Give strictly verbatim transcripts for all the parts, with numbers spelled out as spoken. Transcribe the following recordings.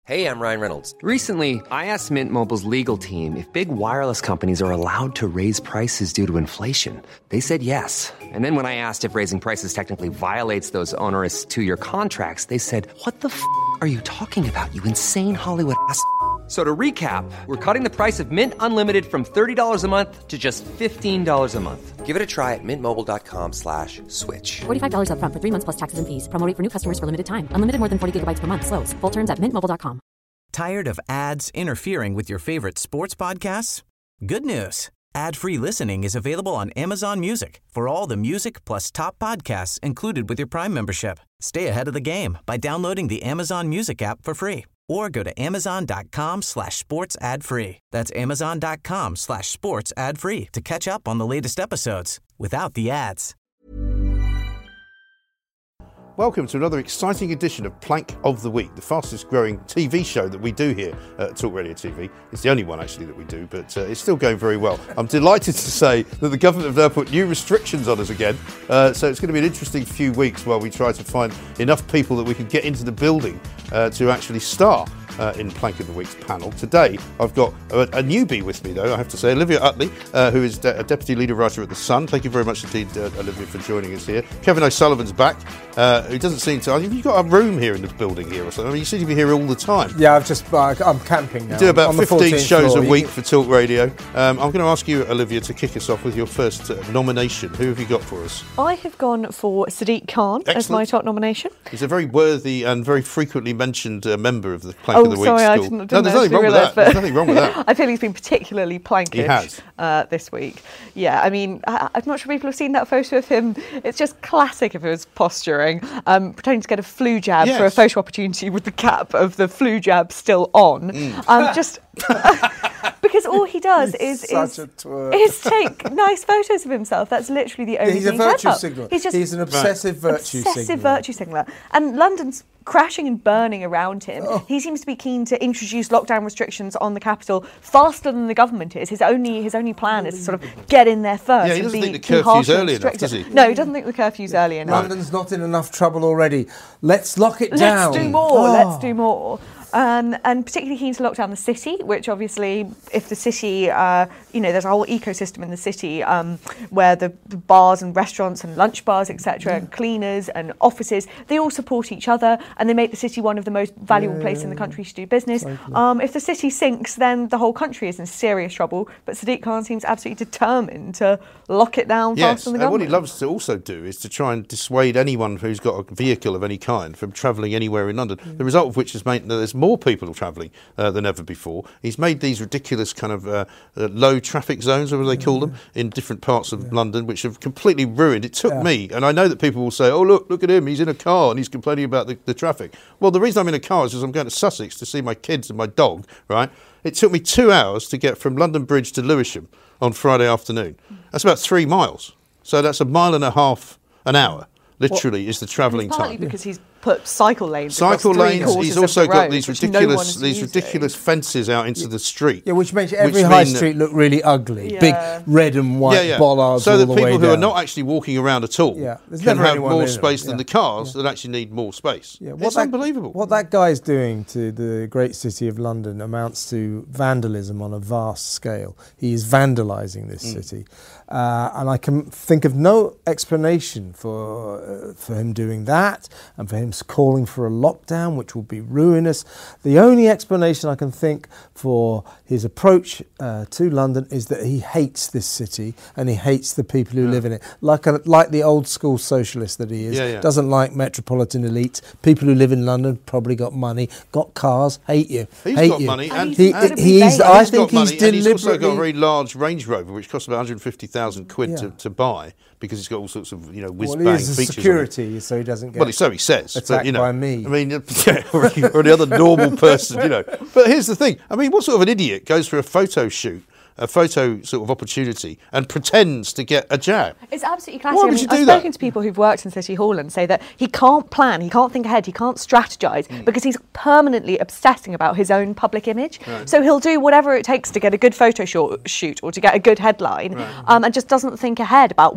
Hey, I'm Ryan Reynolds. Recently, I asked Mint Mobile's legal team if big wireless companies are allowed to raise prices due to inflation. They said yes. And then when I asked if raising prices technically violates those onerous two-year contracts, they said, what the f*** are you talking about, you insane Hollywood ass f- So to recap, we're cutting the price of Mint Unlimited from thirty dollars a month to just fifteen dollars a month. Give it a try at mintmobile.com slash switch. forty-five dollars up front for three months plus taxes and fees. Promo rate for new customers for limited time. Unlimited more than forty gigabytes per month. Slows full terms at mint mobile dot com. Tired of ads interfering with your favorite sports podcasts? Good news. Ad-free listening is available on Amazon Music for all the music plus top podcasts included with your Prime membership. Stay ahead of the game by downloading the Amazon Music app for free or go to amazon.com slash sports ad free. That's amazon.com slash sports ad free to catch up on the latest episodes without the ads. Welcome to another exciting edition of Plank of the Week, the fastest growing T V show that we do here at Talk Radio T V. It's the only one actually that we do, but uh, it's still going very well. I'm delighted to say that the government have now put new restrictions on us again, uh, so it's going to be an interesting few weeks while we try to find enough people that we can get into the building uh, to actually star Uh, in Plank of the Week's panel. Today, I've got a, a newbie with me, though, I have to say, Olivia Utley, uh, who is de- a deputy leader writer at The Sun. Thank you very much indeed, uh, Olivia, for joining us here. Kevin O'Sullivan's back, uh, who doesn't seem to... Have you got a room here in the building here or something? I mean, you seem to be here all the time. Yeah, I've just... Uh, I'm camping now. You do about on fifteen shows floor. a week for Talk Radio. Um, I'm going to ask you, Olivia, to kick us off with your first uh, nomination. Who have you got for us? I have gone for Sadiq Khan Excellent. as my top nomination. He's a very worthy and very frequently mentioned uh, member of the Plank oh, of the Week sorry, school. I didn't, didn't no, there's nothing wrong with that. There's nothing wrong with that. I feel he's been particularly plankish He has. Uh, this week. Yeah, I mean, I, I'm not sure people have seen that photo of him. It's just classic of his posturing, um, pretending to get a flu jab Yes. for a photo opportunity with the cap of the flu jab still on. Mm. Um, just because all he does He's is such is, a twerp. is take nice photos of himself. That's literally the only He's a thing he cares virtue about. signaller. He's just He's an obsessive virtue obsessive signaller. virtue signaller. And London's crashing and burning around him. Oh. He seems to be keen to introduce lockdown restrictions on the capital faster than the government is. His only his only plan is to sort of get in there first. Yeah, he and doesn't be, think the be curfew's harsher and early enough, stricter. does he? No, he doesn't think the curfew's early enough. London's not in enough trouble already. Let's lock it Let's down. do more. Oh. Let's do more. Um, and particularly keen to lock down the city, which obviously, if the city, uh, you know, there's a whole ecosystem in the city um, where the, the bars and restaurants and lunch bars, et cetera, and cleaners and offices, they all support each other and they make the city one of the most valuable Yeah. places in the country to do business. Totally. Um, if the city sinks, then the whole country is in serious trouble. But Sadiq Khan seems absolutely determined to lock it down Yes, faster than the and what he government. loves to also do is to try and dissuade anyone who's got a vehicle of any kind from travelling anywhere in London, the result of which has meant that there's more people travelling uh, than ever before. He's made these ridiculous kind of uh, uh, low traffic zones, or what do they call them, in different parts of London, which have completely ruined. It took Yeah. me, and I know that people will say, oh, look, look at him, he's in a car and he's complaining about the, the traffic. Well, the reason I'm in a car is because I'm going to Sussex to see my kids and my dog, right? It took me two hours to get from London Bridge to Lewisham on Friday afternoon. That's about three miles. So that's a mile and a half an hour, literally, is the travelling It's partly time. because he's put cycle lanes Cycle across three lanes. quarters He's of also the got road, these which no one ridiculous, is these using. ridiculous fences out into the street. Yeah, which makes every which high mean that- street look really ugly. Yeah. Big red and white yeah, yeah. bollards so all that the people way who are down. not actually walking around at all Yeah, there's can never have anyone more in them, space than yeah. the cars that actually need more space. Yeah, it's that, unbelievable. What that guy's doing to the great city of London amounts to vandalism on a vast scale. He is vandalising this Mm. city. Uh, and I can think of no explanation for uh, for him doing that and for him calling for a lockdown, which will be ruinous. The only explanation I can think for his approach uh, to London is that he hates this city and he hates the people who Yeah. live in it, like a, like the old school socialist that he is. Yeah, yeah. Doesn't like metropolitan elites. People who live in London probably got money, got cars, hate you. He's hate got you. money, and, He, and, he is. and I he's think got he's money, and he's also got a deliberately. very large Range Rover, which costs about one hundred fifty thousand quid Yeah. to, to buy, because it's got all sorts of, you know, whiz Well, bang he is a features. on it. security, so he doesn't get. Well, so he says. But, attacked you know, by me. I mean, yeah, or, or any other normal person, you know. But here's the thing. I mean, what sort of an idiot goes for a photo shoot, a photo sort of opportunity, and pretends to get a jab? It's absolutely classic. Why I would mean, you I've do that? spoken to people who've worked in City Hall and say that he can't plan, he can't think ahead, he can't strategise Mm. because he's permanently obsessing about his own public image. So he'll do whatever it takes to get a good photo short, shoot or to get a good headline, Right. um, and just doesn't think ahead about what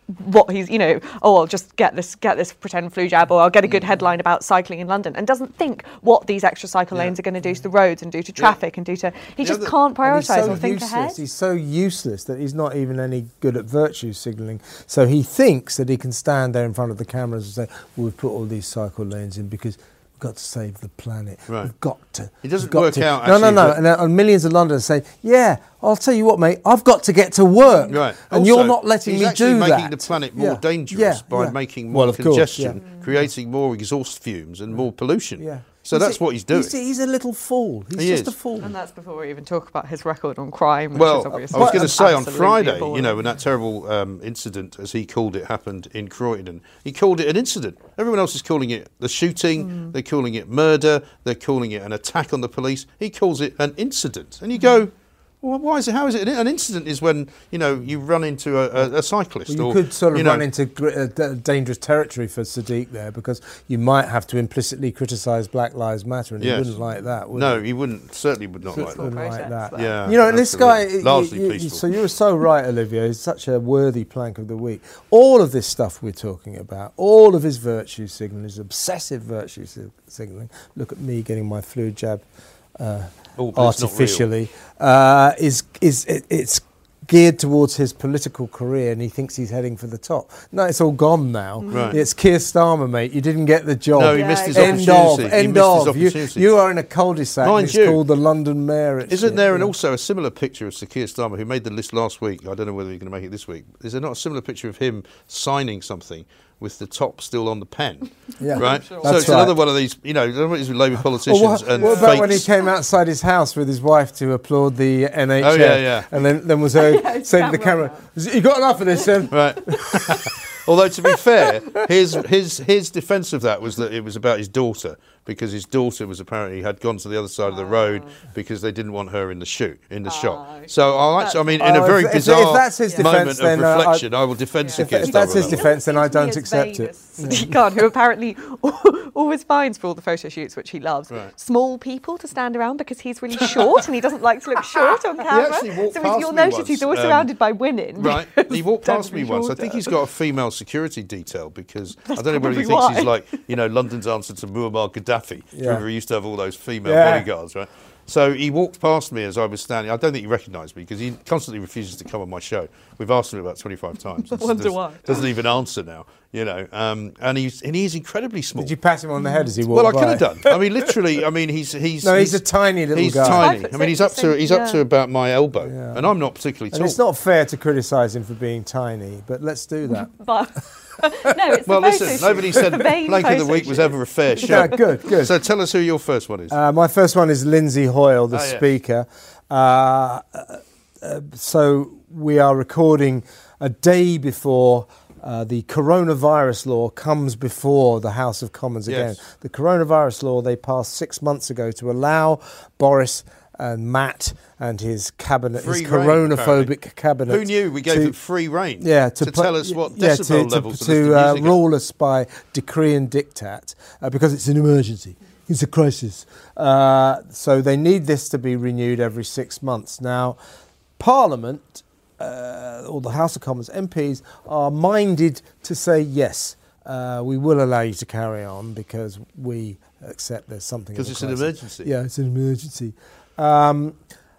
what he's, you know, oh, I'll just get this get this pretend flu jab, or I'll get a good headline about cycling in London, and doesn't think what these extra cycle Yeah. lanes are going to do to the roads and do to traffic and do to. He The just other- can't And he's prioritise so or think useless. ahead. He's so useless that he's not even any good at virtue signalling. So he thinks that he can stand there in front of the cameras and say, well, we've put all these cycle lanes in because we've got to save the planet. Right. We've got to. He doesn't we've got work to. out, No, no, actually, no. that- And, uh, and millions of Londoners say, yeah, I'll tell you what, mate, I've got to get to work. Right. And Also, you're not letting he's me actually do making that. the planet more Yeah. dangerous Yeah, by yeah. making more Well, of course, congestion, yeah. creating more exhaust fumes and more pollution. Yeah. So He's that's a- what he's doing. He's, he's a little fool. He's He just is. a fool. And that's before we even talk about his record on crime, which Well, is I obviously was going to say on absolutely Friday, you appalling. know, when that terrible um, incident, as he called it, happened in Croydon, he called it an incident. Everyone else is calling it the shooting, Mm. they're calling it murder, they're calling it an attack on the police. He calls it an incident. And you go, well, why is it? How is it? An incident is when, you know, you run into a, a, a cyclist. Well, you or, could sort of you know, run into gr- uh, d- dangerous territory for Sadiq there, because you might have to implicitly criticise Black Lives Matter, and Yes. he wouldn't like that, would No, he? he wouldn't. Certainly would not like that. Wouldn't like Process, that. but- Yeah, You know, and this guy, absolutely. y- Largely y- y- peaceful. so you were so right, Olivia, he's such a worthy plank of the week. All of this stuff we're talking about, all of his virtue signalling, his obsessive virtue sig- signalling, look at me getting my flu jab uh, Oh, but it's not real. artificially, uh, is, is it, it's geared towards his political career, and he thinks he's heading for the top. No, it's all gone now. Right. It's Keir Starmer, mate. You didn't get the job. No, he Yeah, missed his End opportunity. of, he end missed of. his You, opportunity. you are in a cul-de-sac. Mind and it's you, called the London Mayor. and Isn't shit, there an yeah. also a similar picture of Sir Keir Starmer, who made the list last week? I don't know whether you're going to make it this week. Is there not a similar picture of him signing something with the top still on the pen? Yeah. Right? Sure. So That's it's another right. one of these, you know, what it is with Labour Or politicians what, and what about when he fakes. came outside his house with his wife to applaud the N H F? Oh, yeah, yeah. And then, then was uh, Yeah, saying to the camera. camera, "You got enough of this, then?" Right. Although, to be fair, his his his defence of that was that it was about his daughter, because his daughter was apparently had gone to the other side of the road because they didn't want her in the shoot in the shot. So I'll actually, I mean, in Oh, a very if- if- if bizarre that's his moment defence, of then, uh, I- reflection, I will defend Sir If, Keir if that's Starmer his on that. defence, then I don't It's accept vain it. as Sadiq Khan, who apparently always finds for all the photo shoots, which he loves, Right. small people to stand around because he's really short and he doesn't like to look short on camera. actually walked So past you'll me notice once, he's always um, surrounded by women. Right, because he walked they past tend me to be once. I shorter. think he's got a female security detail, because I don't know whether he probably thinks he's why. like, you know, London's answer to Muammar Gaddafi. Yeah. Remember, he used to have all those female Yeah. bodyguards, right? So he walked past me as I was standing. I don't think he recognised me, because he constantly refuses to come on my show. We've asked him about twenty-five times. I wonder Does- why. Doesn't even answer now, you know. Um, and he's and he's incredibly small. Did you pat him on the head as he walked Well, I by? could have done. I mean, literally. I mean, he's he's No, he's a tiny little he's guy. tiny. Five I foot mean, he's six, up to he's up yeah. to about my elbow, Yeah. and I'm not particularly And tall. it's not fair to criticise him for being tiny, but let's do that. But no, it's Well, the listen, photo shoot. nobody said The vain Plank of the photo Week was shoot. ever a fair show. Yeah, good, good. So tell us who your first one is. Uh, my first one is Lindsay Hoyle, the Oh, yeah. Speaker. Uh, uh, uh, so we are recording a day before uh, the coronavirus law comes before the House of Commons again. Yes. The coronavirus law they passed six months ago to allow Boris and Matt and his cabinet, Free his rein, coronaphobic apparently. cabinet. Who knew we gave to- them free rein? Yeah, to, pla- tell us what yeah, decibel to, levels to, to, lift to the uh, music at. rule us by decree and diktat, uh, because it's an emergency. It's a crisis. Uh, so they need this to be renewed every six months. Now, Parliament, uh, or the House of Commons, M Ps, are minded to say yes, uh, we will allow you to carry on because we accept there's something. of Because a it's an crisis. emergency. Yeah, it's an emergency. Um,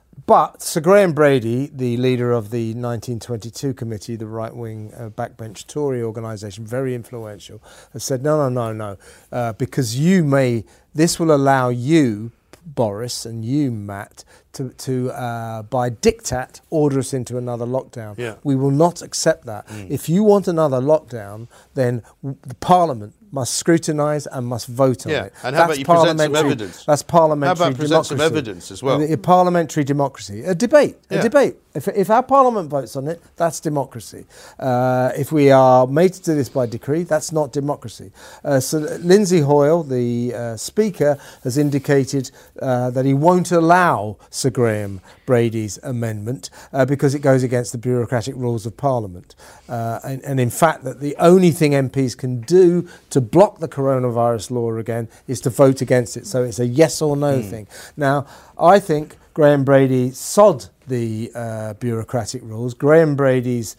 but Sir Graham Brady, the leader of the nineteen twenty-two committee, the right-wing uh, backbench Tory organisation, very influential, has said, no, no, no, no, uh, because you may, this will allow you, Boris, and you, Matt, to, to uh, by diktat, order us into another lockdown. Yeah. We will not accept that. If you want another lockdown, then w- the Parliament must scrutinise and must vote on Yeah, it. and how about you present some parliamentary- evidence? That's parliamentary How about present democracy. some evidence as well? A, a parliamentary democracy. A debate. Yeah. A debate. If, if our parliament votes on it, that's democracy. Uh, if we are made to do this by decree, that's not democracy. Uh, so Lindsay Hoyle, the uh, Speaker, has indicated uh, that he won't allow Sir Graham Brady's amendment uh, because it goes against the bureaucratic rules of Parliament. Uh, and, and in fact, that the only thing M Ps can do to block the coronavirus law again is to vote against it. So it's a yes or no Mm. thing. Now, I think Graham Brady sod the uh, bureaucratic rules. Graham Brady's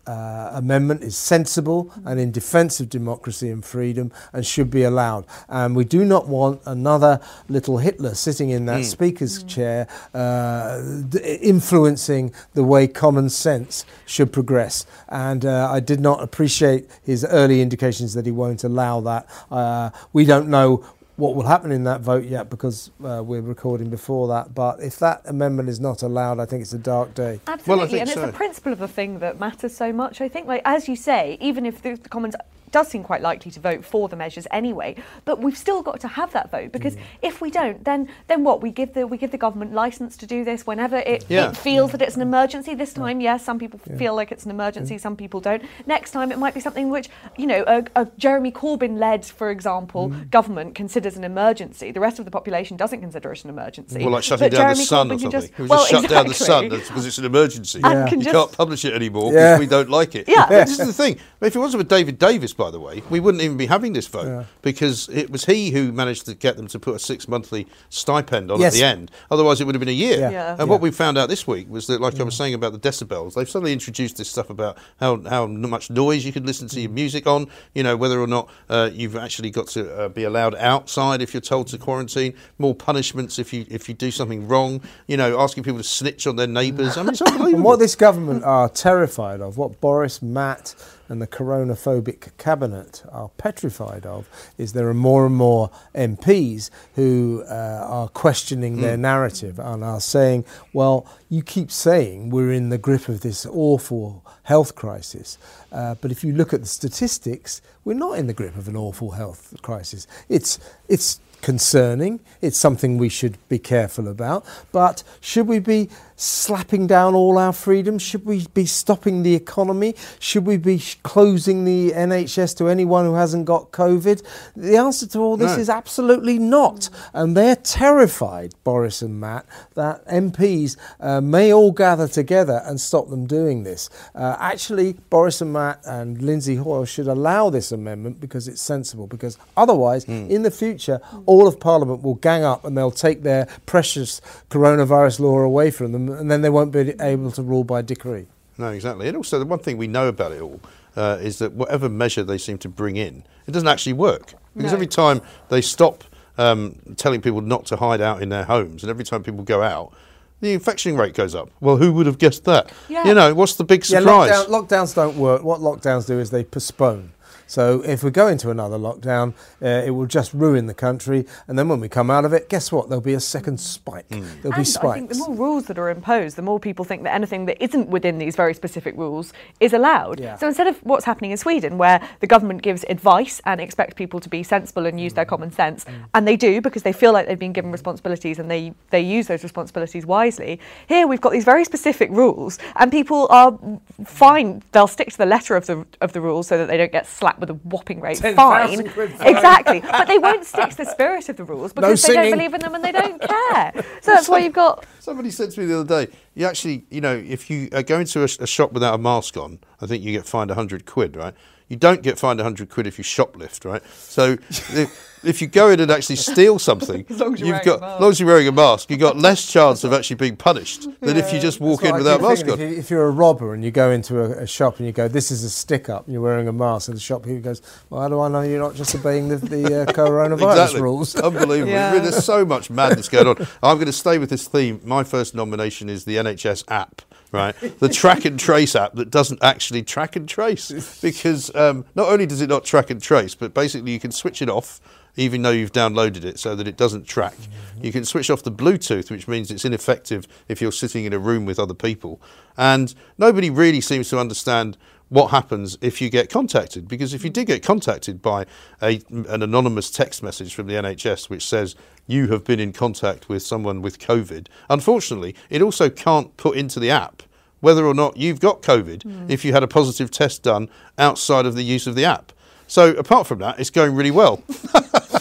uh, amendment is sensible and in defence of democracy and freedom and should be allowed. And we do not want another little Hitler sitting in that mm. Speaker's mm. chair uh, d- influencing the way common sense should progress. And uh, I did not appreciate his early indications that he won't allow that. Uh, we don't know what will happen in that vote yet because uh, we're recording before that. But if that amendment is not allowed, I think it's a dark day. Absolutely, well, I think and so. It's the principle of the thing that matters so much, I think. Like, as you say, even if the, the Commons does seem quite likely to vote for the measures anyway, but we've still got to have that vote because mm. if we don't, then then what? We give the we give the government licence to do this whenever it, yeah. it feels that it's an emergency. This time, yes, yeah, some people yeah. feel like it's an emergency, yeah. some people don't. Next time, it might be something which, you know, a, a Jeremy Corbyn-led, for example, mm. government considers an emergency. The rest of the population doesn't consider it an emergency. Well, like shutting but down Jeremy the sun Corbyn or something. Just, we well, just shut exactly. down the sun because it's an emergency. Yeah. You can't publish it anymore because yeah. we don't like it. Yeah. But this is the thing. If it wasn't for David Davis, by the way, we wouldn't even be having this vote yeah. because it was he who managed to get them to put a six monthly stipend on yes. at the end. Otherwise, it would have been a year. Yeah. Yeah. And yeah. what we found out this week was that, like mm. I was saying about the decibels, they've suddenly introduced this stuff about how, how much noise you could listen to your music on, you know, whether or not uh, you've actually got to uh, be allowed outside if you're told to quarantine, more punishments if you if you do something wrong, you know, asking people to snitch on their neighbours. I mean, it's unbelievable. And what this government are terrified of, what Boris, Matt and the coronaphobic cabinet are petrified of, is there are more and more M Ps who uh, are questioning mm. their narrative and are saying, well, you keep saying we're in the grip of this awful health crisis, uh, but if you look at the statistics, we're not in the grip of an awful health crisis. It's it's concerning, it's something we should be careful about, but should we be slapping down all our freedoms? Should we be stopping the economy? Should we be sh- closing the N H S to anyone who hasn't got COVID? The answer to all this no. is absolutely not. And they're terrified, Boris and Matt, that M Ps uh, may all gather together and stop them doing this. Uh, actually, Boris and Matt and Lindsay Hoyle should allow this amendment because it's sensible, because otherwise, mm. in the future, all of Parliament will gang up and they'll take their precious coronavirus law away from them, and then they won't be able to rule by decree. No, exactly. And also the one thing we know about it all uh, is that whatever measure they seem to bring in, it doesn't actually work. Because no. every time they stop um, telling people not to hide out in their homes, and every time people go out, the infection rate goes up. Well, who would have guessed that? Yeah. You know, what's the big surprise? Yeah, lockdown, lockdowns don't work. What lockdowns do is they postpone. So if we go into another lockdown, uh, it will just ruin the country. And then when we come out of it, guess what? There'll be a second spike. Mm. There'll and be spikes. I think the more rules that are imposed, the more people think that anything that isn't within these very specific rules is allowed. Yeah. So instead of what's happening in Sweden, where the government gives advice and expects people to be sensible and use mm. their common sense, mm. and they do because they feel like they've been given responsibilities and they, they use those responsibilities wisely, here we've got these very specific rules and people are fine. They'll stick to the letter of the of the rules so that they don't get slapped with a whopping rate fine. Exactly. But they won't stick to the spirit of the rules because no they don't believe in them and they don't care. So that's why you've got... Somebody said to me the other day, you actually, you know, if you uh, go into a, a shop without a mask on, I think you get fined one hundred quid, right? You don't get fined one hundred quid if you shoplift, right? So if, if you go in and actually steal something, as long as you're you've got, as long as you're wearing a mask, you've got less chance of actually being punished than yeah, if you just walk in without a mask on. If, you, if you're a robber and you go into a, a shop and you go, this is a stick-up, and you're wearing a mask, and the shopkeeper goes, well, how do I know you're not just obeying the, the uh, coronavirus exactly. rules? Unbelievable. Yeah. There's so much madness going on. I'm going to stay with this theme. My first nomination is the N H S app. Right, the track and trace app that doesn't actually track and trace, because um, not only does it not track and trace, but basically you can switch it off even though you've downloaded it so that it doesn't track. You can switch off the Bluetooth, which means it's ineffective if you're sitting in a room with other people. And nobody really seems to understand what happens if you get contacted, because if you did get contacted by a, an anonymous text message from the N H S which says you have been in contact with someone with COVID, unfortunately it also can't put into the app whether or not you've got COVID mm. if you had a positive test done outside of the use of the app. So apart from that, it's going really well.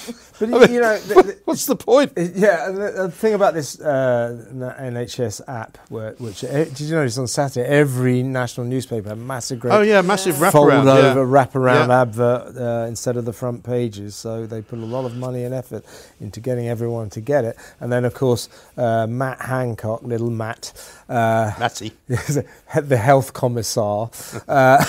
But I mean, you know, the, the, what's the point? yeah, the, the thing about this uh, N H S app, where, which uh, did you notice on Saturday, every national newspaper had massive, great Oh yeah, massive fold wraparound. over, yeah. wraparound Yeah. advert uh, instead of the front pages. So they put a lot of money and effort into getting everyone to get it. And then, of course, uh, Matt Hancock, little Matt, uh, Matty. the health commissar. Uh,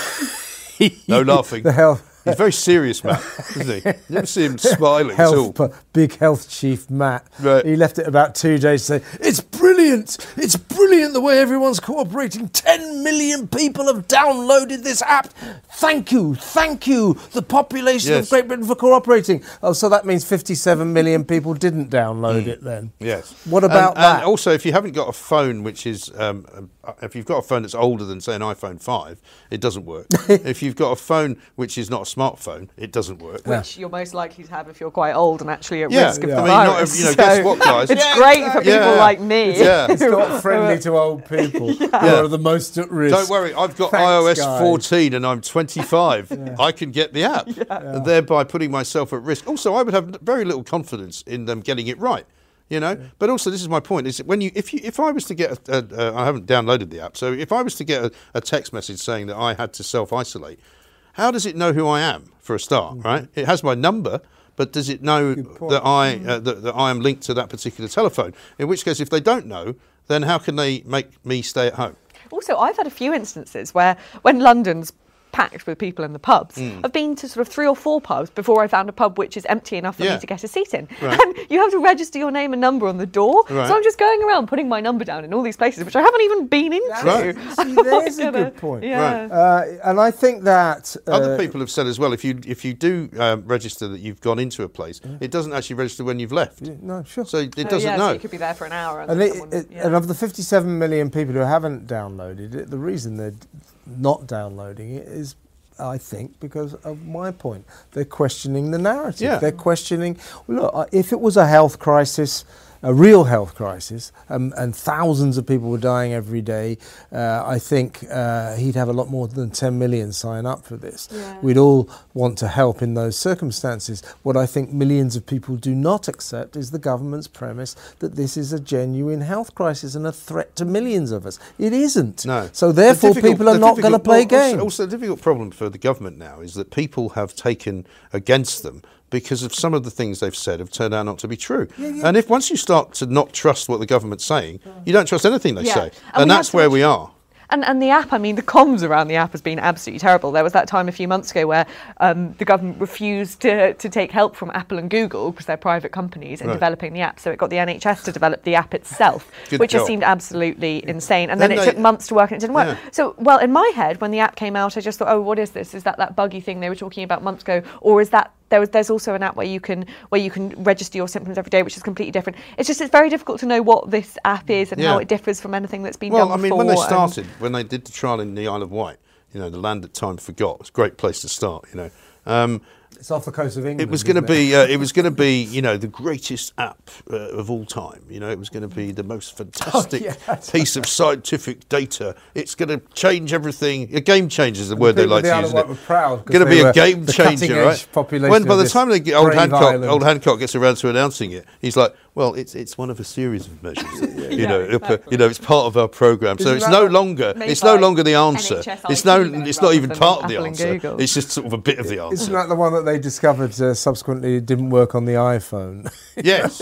No laughing. the health. He's very serious, Matt, isn't he? You never see him smiling at all. Health, pu- big health chief Matt. Right. He left it about two days to say, it's brilliant, it's brilliant the way everyone's cooperating. ten million people have downloaded this app. Thank you, thank you, the population Yes. of Great Britain for cooperating. Oh, so that means fifty-seven million people didn't download it then. Yes. What about and, that? And also, if you haven't got a phone which is, um, uh, if you've got a phone that's older than, say, an iPhone five, it doesn't work. If you've got a phone which is not a smartphone, it doesn't work. Which you're most likely to have if you're quite old and actually at Yeah, risk of I the mean, not virus. ev- you know, So guess what, guys? It's Yeah, great for yeah. people like me. Yeah. It's not friendly to old people who are the most at risk. Don't worry, I've got Thanks, iOS guys. fourteen and I'm twenty-five. I can get the app, and thereby putting myself at risk. Also, I would have very little confidence in them getting it right. You know, but also this is my point: is that when you, if you, if I was to get, a, a, a, I haven't downloaded the app, so if I was to get a, a text message saying that I had to self-isolate, how does it know who I am for a start? Mm-hmm. Right? It has my number, but does it know that I uh, that, that I am linked to that particular telephone? In which case, if they don't know, then how can they make me stay at home? Also, I've had a few instances where when London's packed with people in the pubs, Mm. I've been to sort of three or four pubs before I found a pub which is empty enough for Yeah. me to get a seat in. Right. And you have to register your name and number on the door. Right. So I'm just going around putting my number down in all these places which I haven't even been into. Right. See, I'm not there's a gonna- good point. Yeah. Right. Uh, and I think that uh, Other people have said as well, if you if you do um, register that you've gone into a place, it doesn't actually register when you've left. no, sure. So it Oh, doesn't yeah, know. So you could be there for an hour. And, And, then it, someone, it- yeah. and of the fifty-seven million people who haven't downloaded it, the reason they're d- not downloading it is, I think, because of my point. They're questioning the narrative. Yeah. They're questioning, look, uh, if it was a health crisis, a real health crisis, um, and thousands of people were dying every day, uh, I think uh, he'd have a lot more than ten million sign up for this. Yeah. We'd all want to help in those circumstances. What I think millions of people do not accept is the government's premise that this is a genuine health crisis and a threat to millions of us. It isn't. No. So therefore The difficult- people are the not going to difficult- play well, games. Also, also, the difficult problem for the government now is that people have taken against them because of some of the things they've said have turned out not to be true. And if once you start to not trust what the government's saying, you don't trust anything they Yeah. say. And And, we that's have to where make we sure- are. And, and the app, I mean, the comms around the app has been absolutely terrible. There was that time a few months ago where um, the government refused to, to take help from Apple and Google, because they're private companies, in Right. developing the app. So it got the N H S to develop the app itself, Good which just job. seemed absolutely insane. And then, Then it they- took months to work and it didn't work. Yeah. So, well, in my head, when the app came out, I just thought, oh, what is this? Is that that buggy thing they were talking about months ago? Or is that there was, there's also an app where you can where you can register your symptoms every day, which is completely different. It's just it's very difficult to know what this app is and how Yeah. it differs from anything that's been Well, done I mean, before. when they and- started, when they did the trial in the Isle of Wight, you know, the land that time forgot, it's a great place to start, you know. Um, It's off the coast of England. It was going to isn't it? be. Uh, it was going to be. You know, the greatest app uh, of all time. You know, it was going to be the most fantastic Oh, yeah, that's piece of scientific data. It's going to change everything. A game changer is the word they people like of the to Isle use. of Wight isn't it? were proud 'cause Going to they be were a game the changer, cutting-edge right? population When by of the this time they get old brave Hancock, island. old Hancock gets around to announcing it, he's like, "Well, it's it's one of a series of measures. you know, exactly. you know, it's part of our program. So Isn't it's that no what- longer. Made It's no by longer the answer. N H S It's no. I T then, It's not rather even than part of the Apple and answer. Google. It's just sort of a bit of the answer. Isn't that the one that they discovered uh, subsequently didn't work on the iPhone? Yes.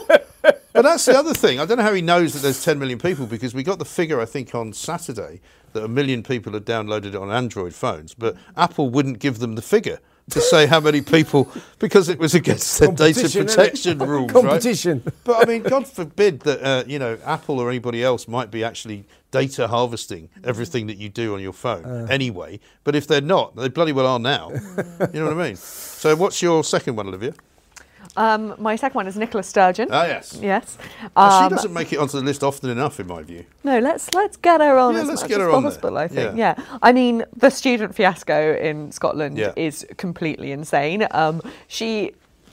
But that's the other thing. I don't know how he knows that there's ten million people, because we got the figure, I think, on Saturday that a million people had downloaded it on Android phones, but Apple wouldn't give them the figure to say how many people, because it was against their data Competition, innit? protection rules, Competition. right? But I mean, God forbid that, uh, you know, Apple or anybody else might be actually data harvesting everything that you do on your phone Uh. anyway. But if they're not, they bloody well are now. You know what I mean? So what's your second one, Olivia? Um, my second one is Nicola Sturgeon. Ah, yes. Yes. Now, Um, she doesn't make it onto the list often enough, in my view. No, let's let's get her on Yeah, as let's much get as her on there. possible, I think. Yeah. Yeah. I mean, the student fiasco in Scotland Yeah. is completely insane. Um, she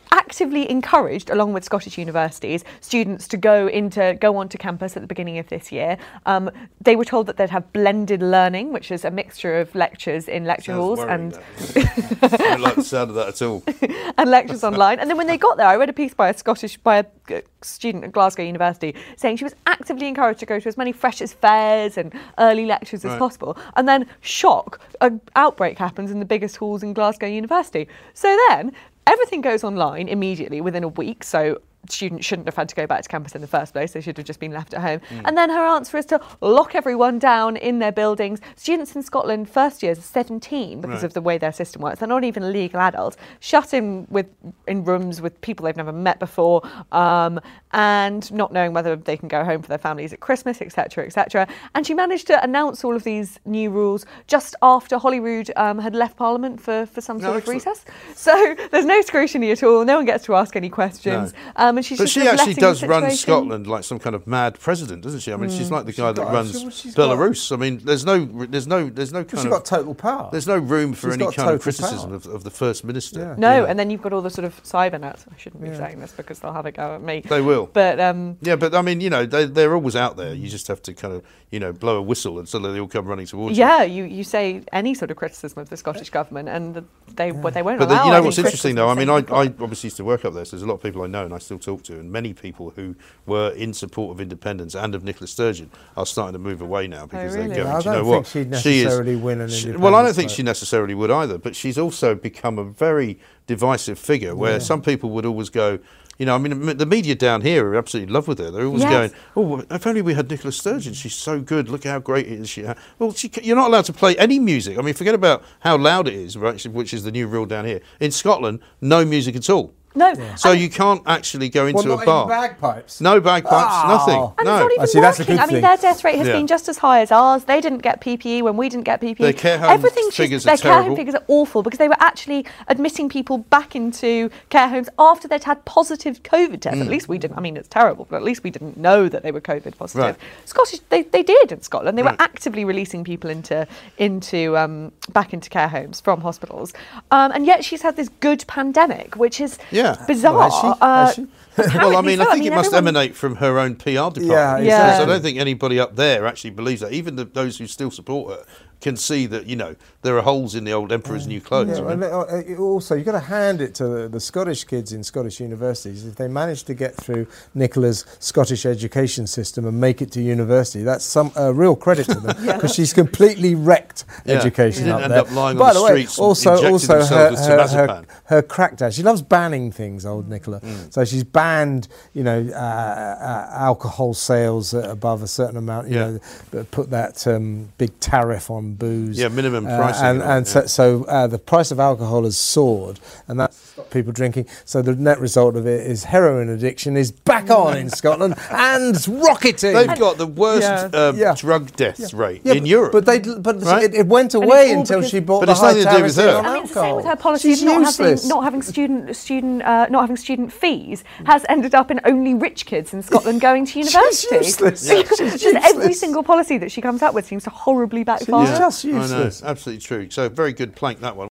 actively encouraged, along with Scottish universities, students to go into go onto campus at the beginning of this year. Um, they were told that they'd have blended learning, which is a mixture of lectures in lecture Sounds halls worrying, and that. I don't like the sound of that at all. and lectures online. And then when they got there, I read a piece by a Scottish by a student at Glasgow University saying she was actively encouraged to go to as many freshers' fairs and early lectures as Right. possible. And then, shock, an outbreak happens in the biggest halls in Glasgow University. So then, everything goes online immediately within a week. So students shouldn't have had to go back to campus in the first place. They should have just been left at home. Mm. And then her answer is to lock everyone down in their buildings. Students in Scotland, first years, are seventeen because Right. of the way their system works. They're not even legal adults. Shut in with in rooms with people they've never met before, um, and not knowing whether they can go home for their families at Christmas, et cetera, et cetera. And she managed to announce all of these new rules just after Holyrood um, had left Parliament for, for some No, sort of excellent. recess. So there's no scrutiny at all. No one gets to ask any questions. No. Um, and she's But just she sort of actually letting the does run situation- Scotland like some kind of mad president, doesn't she? I mean, she's like the guy that got- runs she- she's got- Belarus. I mean, there's no, there's no, there's no kind She's of, got total power. there's no room for She's any got kind of total criticism power. of, of the first minister. Yeah. No, you know. and then you've got all the sort of cybernuts. I shouldn't be Yeah. saying this because they'll have a go at me. They will. But um, Yeah, but I mean, you know, they, they're always out there. You just have to kind of, you know, blow a whistle and suddenly they all come running towards you. yeah, you, you say any sort of criticism of the Scottish government, and the, they well, they won't But the, allow you know any what's interesting though? I mean, criticism I, I saying obviously used to work up there, so there's a lot of people I know and I still talk to, and many people who were in support of independence and of Nicola Sturgeon are starting to move away now because really? they're going, I do you don't know think what? she'd She is- necessarily win an she- independence Well, I don't think vote. she necessarily would either, but she's also become a very divisive figure where Yeah. some people would always go, you know, I mean, m- the media down here are absolutely in love with her. They're always Yes. going, oh, well, if only we had Nicola Sturgeon. She's so good. Look how great it is. She, well, she, c- you're not allowed to play any music. I mean, forget about how loud it is, right? Which is the new rule down here. In Scotland, no music at all. No. So And- you can't actually go into Well, a not bar. even bagpipes. No bagpipes, Oh. nothing. And no. it's not even I see, that's a working. good I mean, thing. their death rate has Yeah. been just as high as ours. They didn't get P P E when we didn't get P P E. Their care home Everything's figures just, are their care home terrible. figures are awful because they were actually admitting people back into care homes after they'd had positive COVID tests. Mm. At least we didn't. I mean, it's terrible, but at least we didn't know that they were COVID positive. Right. Scottish, they, they did in Scotland. They Right. were actively releasing people into into um, back into care homes from hospitals, um, and yet she's had this good pandemic, which is Yeah. bizarre. Well, has she? Uh, Has she? Well, I apparently mean, so. I think it must everyone- emanate from her own P R department. Yeah, Yeah. Because I exactly. don't think anybody up there actually believes that. Even the, those who still support her can see that, you know, there are holes in the old emperor's new clothes. Yeah, I mean. and uh, also, you've got to hand it to the, the Scottish kids in Scottish universities. If they manage to get through Nicola's Scottish education system and make it to university, that's some uh, real credit to them because she's completely wrecked Yeah, education she didn't up end there. up lying on By the the way, streets and also, injected also themselves her, with her, her, temazepam. her crackdown. She loves banning things, old Nicola. Mm. So she's banned, you know, uh, uh, alcohol sales uh, above a certain amount. You Yeah. know, but put that um, big tariff on booze. Yeah, minimum Uh, pricing and on it, and yeah. so, so uh, the price of alcohol has soared, and that's stopped people drinking. So the net result of it is heroin addiction is back on in Scotland and rocketing. They've got the worst Yeah. um, Yeah. drug death rate Yeah, in but, Europe. but they but Right? it, it went And away it's all until because- she bought But the it's high nothing to do with tariff her. on I mean, it's the same alcohol. with her policy She's of not useless. having not having student student uh, not having student fees has ended up in only rich kids in Scotland going to university. useless. Yeah. She's Just every useless. single policy that she comes up with seems to horribly backfire. She's just I know, useless. absolutely true. So very good plank, that one.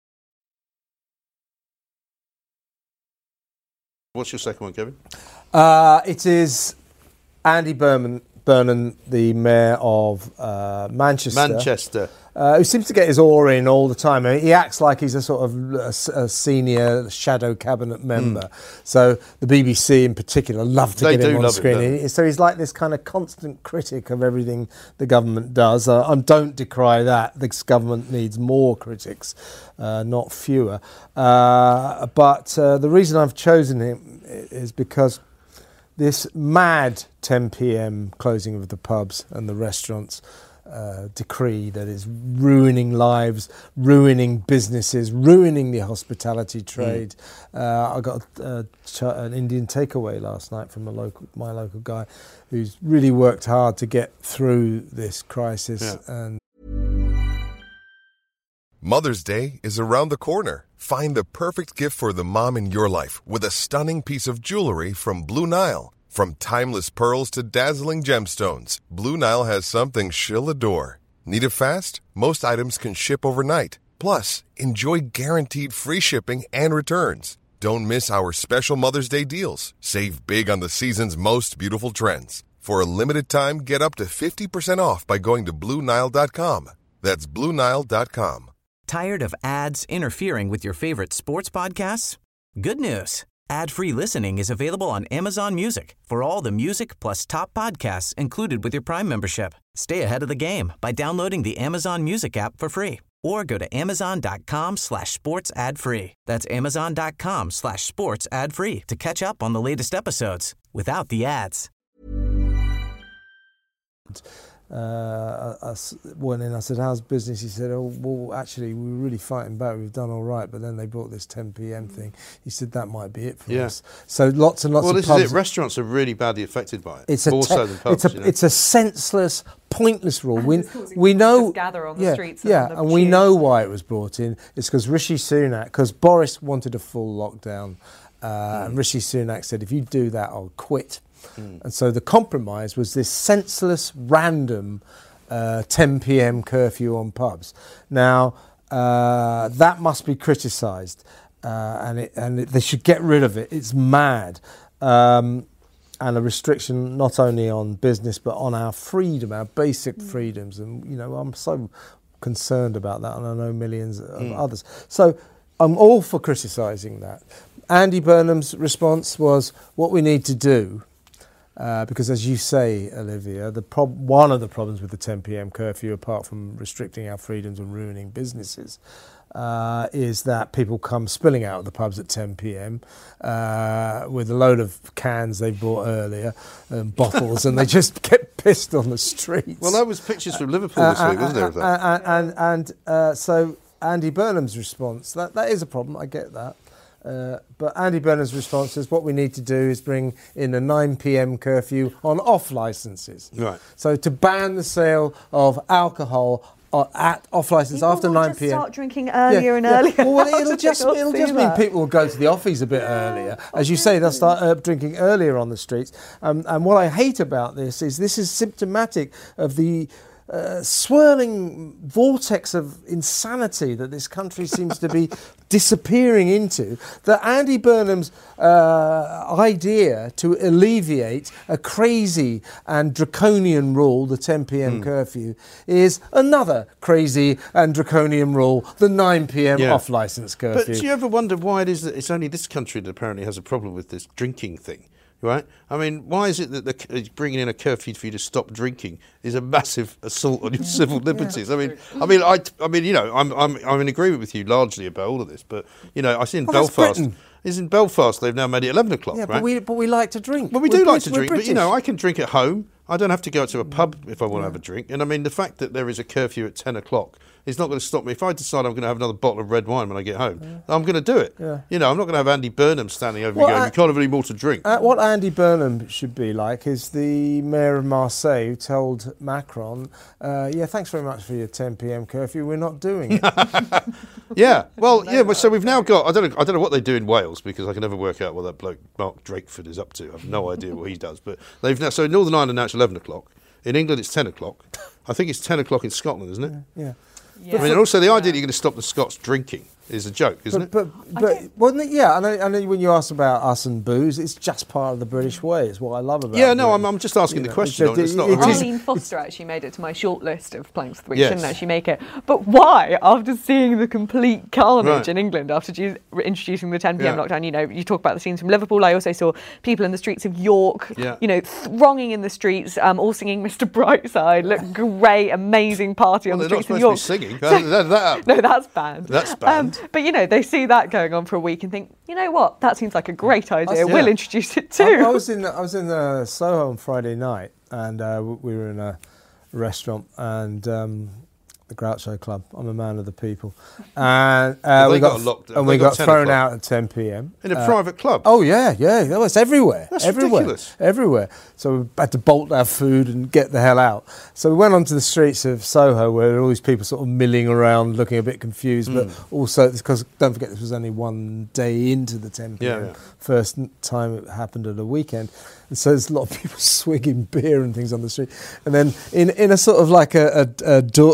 What's your second one, Kevin? Uh, it is Andy Burnham, Burnham, the mayor of uh, Manchester. Manchester. Uh, who seems to get his oar in all the time. I mean, he acts like he's a sort of a, a senior shadow cabinet member. So the B B C in particular love to They get him do on love it, screen. don't they? He- so he's like this kind of constant critic of everything the government does. Uh, I don't decry that. This government needs more critics, uh, not fewer. Uh, but uh, the reason I've chosen him is because this mad ten p.m. closing of the pubs and the restaurants uh, decree that is ruining lives, ruining businesses, ruining the hospitality trade. Mm. Uh, I got uh, ch- an Indian takeaway last night from a local, my local guy, who's really worked hard to get through this crisis. Yeah. And Mother's Day is around the corner. Find the perfect gift for the mom in your life with a stunning piece of jewelry from Blue Nile. From timeless pearls to dazzling gemstones, Blue Nile has something she'll adore. Need it fast? Most items can ship overnight. Plus, enjoy guaranteed free shipping and returns. Don't miss our special Mother's Day deals. Save big on the season's most beautiful trends. For a limited time, get up to fifty percent off by going to Blue Nile dot com. That's Blue Nile dot com. Tired of ads interfering with your favorite sports podcasts? Good news. Ad-free listening is available on Amazon Music for all the music plus top podcasts included with your Prime membership. Stay ahead of the game by downloading the Amazon Music app for free or go to amazon.com slash sports ad free. That's amazon.com slash sports ad free to catch up on the latest episodes without the ads. Uh, I, I went in, I said, how's business? He said, oh, well, actually, we were really fighting back. We've done all right, but then they brought this ten p.m. thing. He said, that might be it for yeah. us. So lots and lots well, of this pubs. is it. Restaurants are really badly affected by it. It's a, more te- so than pubs, it's, a you know? it's a senseless, pointless rule. And We, it's we know, just gather on the yeah, streets and yeah, on the and we tubes. know why it was brought in. It's because Rishi Sunak, because Boris wanted a full lockdown, uh, mm. and Rishi Sunak said, if you do that, I'll quit. Mm. And so the compromise was this senseless, random uh, ten p.m. curfew on pubs. Now, uh, that must be criticised, uh, and, it, and it, they should get rid of it. It's mad. Um, and a restriction not only on business, but on our freedom, our basic mm. freedoms. And, you know, I'm so concerned about that, and I know millions of mm. others. So I'm all for criticising that. Andy Burnham's response was, what we need to do, uh, because as you say, Olivia, the prob- one of the problems with the ten p.m. curfew, apart from restricting our freedoms and ruining businesses, uh, is that people come spilling out of the pubs at ten p.m. Uh, with a load of cans they bought earlier and bottles, and they just get pissed on the streets. Well, that was pictures from Liverpool this uh, week, uh, wasn't there? Of that? Uh, and and, and uh, so Andy Burnham's response, that, that is a problem, I get that. Uh, but Andy Burnham's response is what we need to do is bring in a nine p.m. curfew on off licences. Right. So to ban the sale of alcohol uh, at off licence People after will nine just p.m. start drinking earlier Yeah, and yeah. earlier. Well, How it'll do just they all it'll do just mean that? people will go to the offies a bit earlier. As you say, they'll start uh, drinking earlier on the streets. Um, and what I hate about this is this is symptomatic of the Uh, swirling vortex of insanity that this country seems to be disappearing into, that Andy Burnham's uh, idea to alleviate a crazy and draconian rule, the ten p.m. Mm. curfew, is another crazy and draconian rule, the nine p.m. Yeah. off-licence curfew. But do you ever wonder why it is that it's only this country that apparently has a problem with this drinking thing? Right? I mean, why is it that the, bringing in a curfew for you to stop drinking is a massive assault on your civil liberties? I mean, I mean, I, I mean, you know, I'm, I'm, I'm in agreement with you largely about all of this, but you know, I see in Well, that's Belfast, Britain. is in Belfast they've now made it eleven o'clock, yeah, right? but we but we like to drink. Well, we We're do like Brit- to we're drink, but you know, British. I can drink at home. I don't have to go to a pub if I want to have a drink. And I mean, the fact that there is a curfew at ten o'clock is not going to stop me. If I decide I'm going to have another bottle of red wine when I get home, yeah. I'm going to do it. Yeah. You know, I'm not going to have Andy Burnham standing over Well, me going, I- you can't have any more to drink. Uh, what Andy Burnham should be like is the mayor of Marseille who told Macron, uh, yeah, thanks very much for your ten p.m. curfew, we're not doing it. Yeah, well, yeah. Well, so we've now got. I don't know. I don't know what they do in Wales because I can never work out what that bloke Mark Drakeford is up to. I have no idea what he does. But they've now. So in Northern Ireland now it's eleven o'clock. In England it's ten o'clock. I think it's ten o'clock in Scotland, isn't it? Yeah. Yeah. I mean, and also the idea that you're going to stop the Scots drinking is a joke, isn't But, it? but, but wasn't it? Yeah, I know, I know when you ask about us and booze, it's just part of the British way. It's what I love about Yeah, no, Britain. I'm, I'm just asking You the know, question. it's It's, a- it's not it a reason. is- Arlene Foster actually made it to my short list of planks of the week. Yes. She didn't actually make it. But why, after seeing the complete carnage Right. in England, after ju- introducing the ten p.m. Yeah. lockdown, you know, you talk about the scenes from Liverpool. I also saw people in the streets of York, Yeah. you know, thronging in the streets, um, all singing Mister Brightside. Look, great, amazing party Well, on the they're not streets of supposed to York. be singing. That, that, that, No, that's banned. That's banned. Um, but, you know, they see that going on for a week and think, you know what, that seems like a great idea. yeah. We'll introduce it too. I, I was in I was in uh, Soho on Friday night, and uh, w- we were in a restaurant, and um, the Groucho Club. I'm a man of the people, and uh, they we got got, a locked- and they we got got, ten thrown o'clock? out at ten p.m. in a Uh, private club. Oh yeah, yeah, that was everywhere. That's everywhere, ridiculous. everywhere. So we had to bolt our food and get the hell out. So we went onto the streets of Soho, where there were all these people sort of milling around, looking a bit confused, but Hmm. also because don't forget this was only one day into the ten p.m. Yeah, yeah. First n- time it happened at a weekend. And so there's a lot of people swigging beer and things on the street. And then in, in a sort of like a, a, a, do- a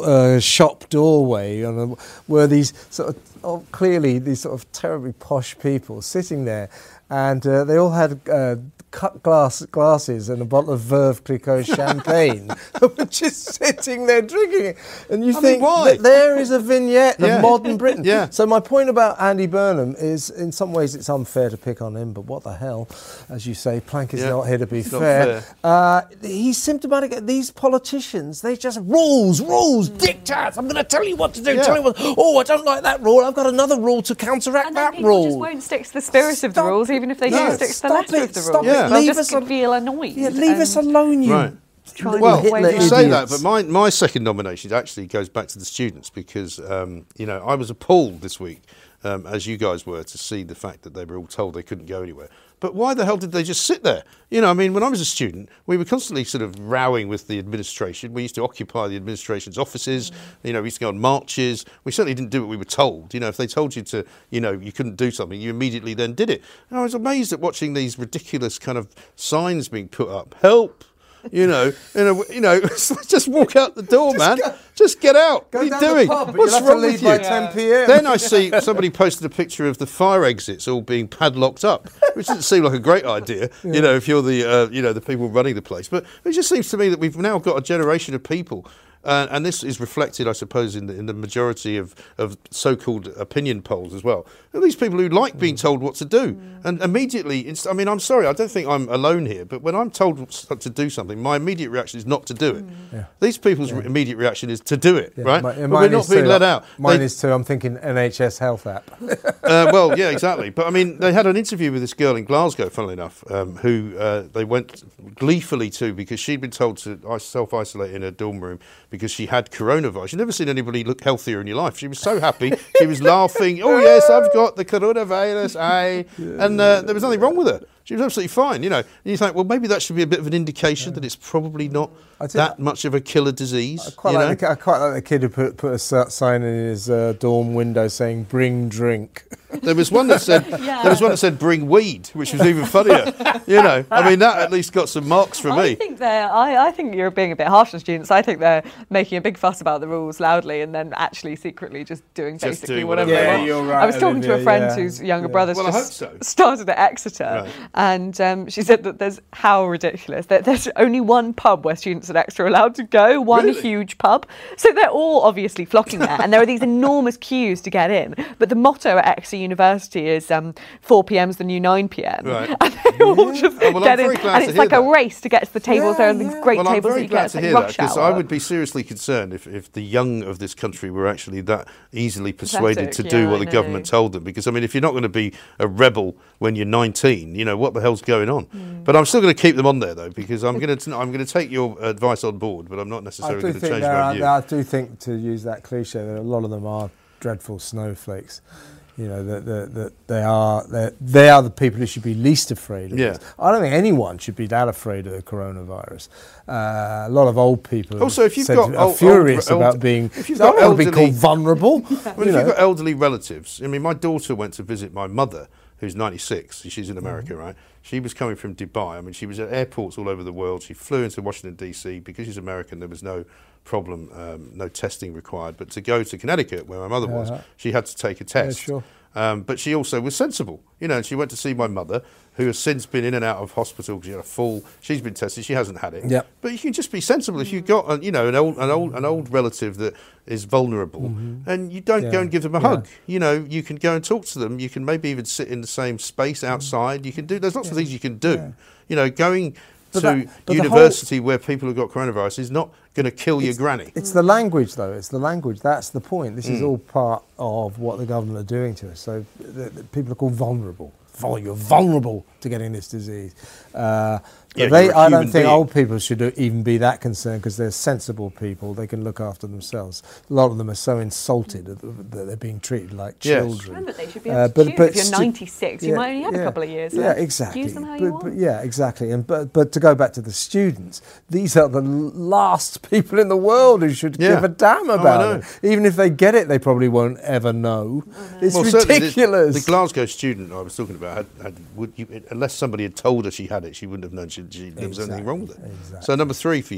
shop doorway, you know, were these sort of oh, clearly these sort of terribly posh people sitting there, and uh, they all had uh, cut glass glasses and a bottle of Veuve Clicquot champagne, were just sitting there drinking it. And you I think, mean, why? that there is a vignette Yeah. of modern Britain. Yeah. So my point about Andy Burnham is, in some ways, it's unfair to pick on him, but what the hell, as you say, Plank is Yeah. not here to be It's not fair. fair. Uh, he's symptomatic. These politicians, they just rules, rules, diktats. I'm going to tell you what to do. Yeah. Tell you what. Oh, I don't like that rule. I've got another rule to counteract And then that people rule. just won't stick to the spirit of the Stop. rules, even if they No, do stick to the stop letter it, of the stop rules. it. Yeah. They'll Leave just us al- feel annoyed. Yeah, leave us and alone, you. Right. try Well, and you wave say their that, idiots. but my, my second nomination actually goes back to the students because, um, you know, I was appalled this week, um, as you guys were, to see the fact that they were all told they couldn't go anywhere. But why the hell did they just sit there? You know, I mean, when I was a student, we were constantly sort of rowing with the administration. We used to occupy the administration's offices. You know, we used to go on marches. We certainly didn't do what we were told. You know, if they told you to, you know, you couldn't do something, you immediately then did it. And I was amazed at watching these ridiculous kind of signs being put up. Help! You know, in a, you know, just walk out the door, Just man. go- just get out. Go what are you down the doing? pub, but What's you'll have wrong to with leave you? by ten p m. Then I see somebody posted a picture of the fire exits all being padlocked up, which doesn't seem like a great idea. Yeah. You know, if you're the, uh, you know, the people running the place. But it just seems to me that we've now got a generation of people. Uh, and this is reflected, I suppose, in the, in the majority of, of so-called opinion polls as well. Are these people who like being told what to do. Mm. And immediately, it's, I mean, I'm sorry, I don't think I'm alone here, but when I'm told to do something, my immediate reaction is not to do it. Mm. Yeah. These people's yeah. re- immediate reaction is to do it, yeah, right? My, but we're not being too, let out. Mine they, is too. I'm thinking N H S health app. uh, well, yeah, exactly. But I mean, they had an interview with this girl in Glasgow, funnily enough, um, who uh, they went gleefully to because she'd been told to self-isolate in her dorm room because she had coronavirus. You've never seen anybody look healthier in your life. She was so happy. She was laughing. Oh, yes, I've got the coronavirus. I And uh, there was nothing wrong with her. She was absolutely fine, you know. And you think, well, maybe that should be a bit of an indication yeah. that it's probably not that much of a killer disease. I quite, you like know? the, I quite like the kid who put, put a sign in his uh, dorm window saying, "Bring drink." There was one that said, yeah. there was one that said, "Bring weed," which was even funnier. You know, I mean, that at least got some marks from I me. Think they're, I, I think you're being a bit harsh on students. I think they're making a big fuss about the rules loudly and then actually secretly just doing just basically doing whatever, whatever yeah, they want. You're right, I was talking Olivia, to a friend yeah. whose younger yeah. brother's well, just so. started at Exeter, right. and um, she said that there's how ridiculous that there's only one pub where students at Exeter are allowed to go, one really? huge pub. So they're all obviously flocking there, and there are these enormous queues to get in. But the motto at Exeter University is um, four p m is the new nine p m Right. And they all Yeah. just Oh, well, get I'm in, very glad and to it's hear like that. a race to get to the tables. Yeah, there are these yeah. great Well, I'm tables that very you glad get. It's to like hear that rush because hour. I would be seriously concerned if, if the young of this country were actually that easily persuaded Pathetic, to do yeah, what I the know. government told them. Because I mean, if you're not going to be a rebel when you're nineteen, you know what the hell's going on? Mm. But I'm still going to keep them on there though because I'm going to I'm going to take your advice on board, but I'm not necessarily going to change my are, view. I do think, to use that cliche, that a lot of them are dreadful snowflakes. You know, that that that they are they are the people who should be least afraid of Yeah. this. I don't think anyone should be that afraid of the coronavirus. Uh, a lot of old people Also, if you've said, got are old- furious old- about being. if you've I don't got want to be elderly- called vulnerable. Well, you if know. you've got elderly relatives, I mean, my daughter went to visit my mother, who's ninety-six. She's in America, mm-hmm. right? She was coming from Dubai. I mean, she was at airports all over the world. She flew into Washington, D C. Because she's American, there was no problem, um, no testing required. But to go to Connecticut, where my mother was, Uh-huh. she had to take a test. Yeah, sure. Um, but she also was sensible. You know, and she went to see my mother, who has since been in and out of hospital because she had a fall. She's been tested. She hasn't had it. Yep. But you can just be sensible if you've got, a, you know, an old, an old, an old relative that is vulnerable, mm-hmm. and you don't Yeah. go and give them a Yeah. hug. You know, you can go and talk to them. You can maybe even sit in the same space outside. You can do. There's lots Yeah. of things you can do. Yeah. You know, going But to that- but the university where people have got coronavirus is not going to kill your granny. It's the language, though. It's the language. That's the point. This is Mm. all part of what the government are doing to us. So the, the people are called vulnerable. Vul- You're vulnerable to getting this disease. Uh, but Yeah, they, you're a I don't human think being. old people should even be that concerned because they're sensible people. They can look after themselves. A lot of them are so insulted that that they're being treated like Yes. children. But they should be Uh, able to but- choose. but If you're stu- ninety-six, you yeah, might only have yeah. a couple of years Yeah, left. exactly. Use them how but, you but want. yeah, exactly. And but but to go back to the students, these are the l- last people in the world who should Yeah. give a damn Oh, I about know. it. Even if they get it, they probably won't ever know. It's Well, certainly the- ridiculous. The, Glasgow student I was talking about, had, had, would you, unless somebody had told her she had it, she wouldn't have known she, she, there was anything wrong with it. Exactly. So number three for you.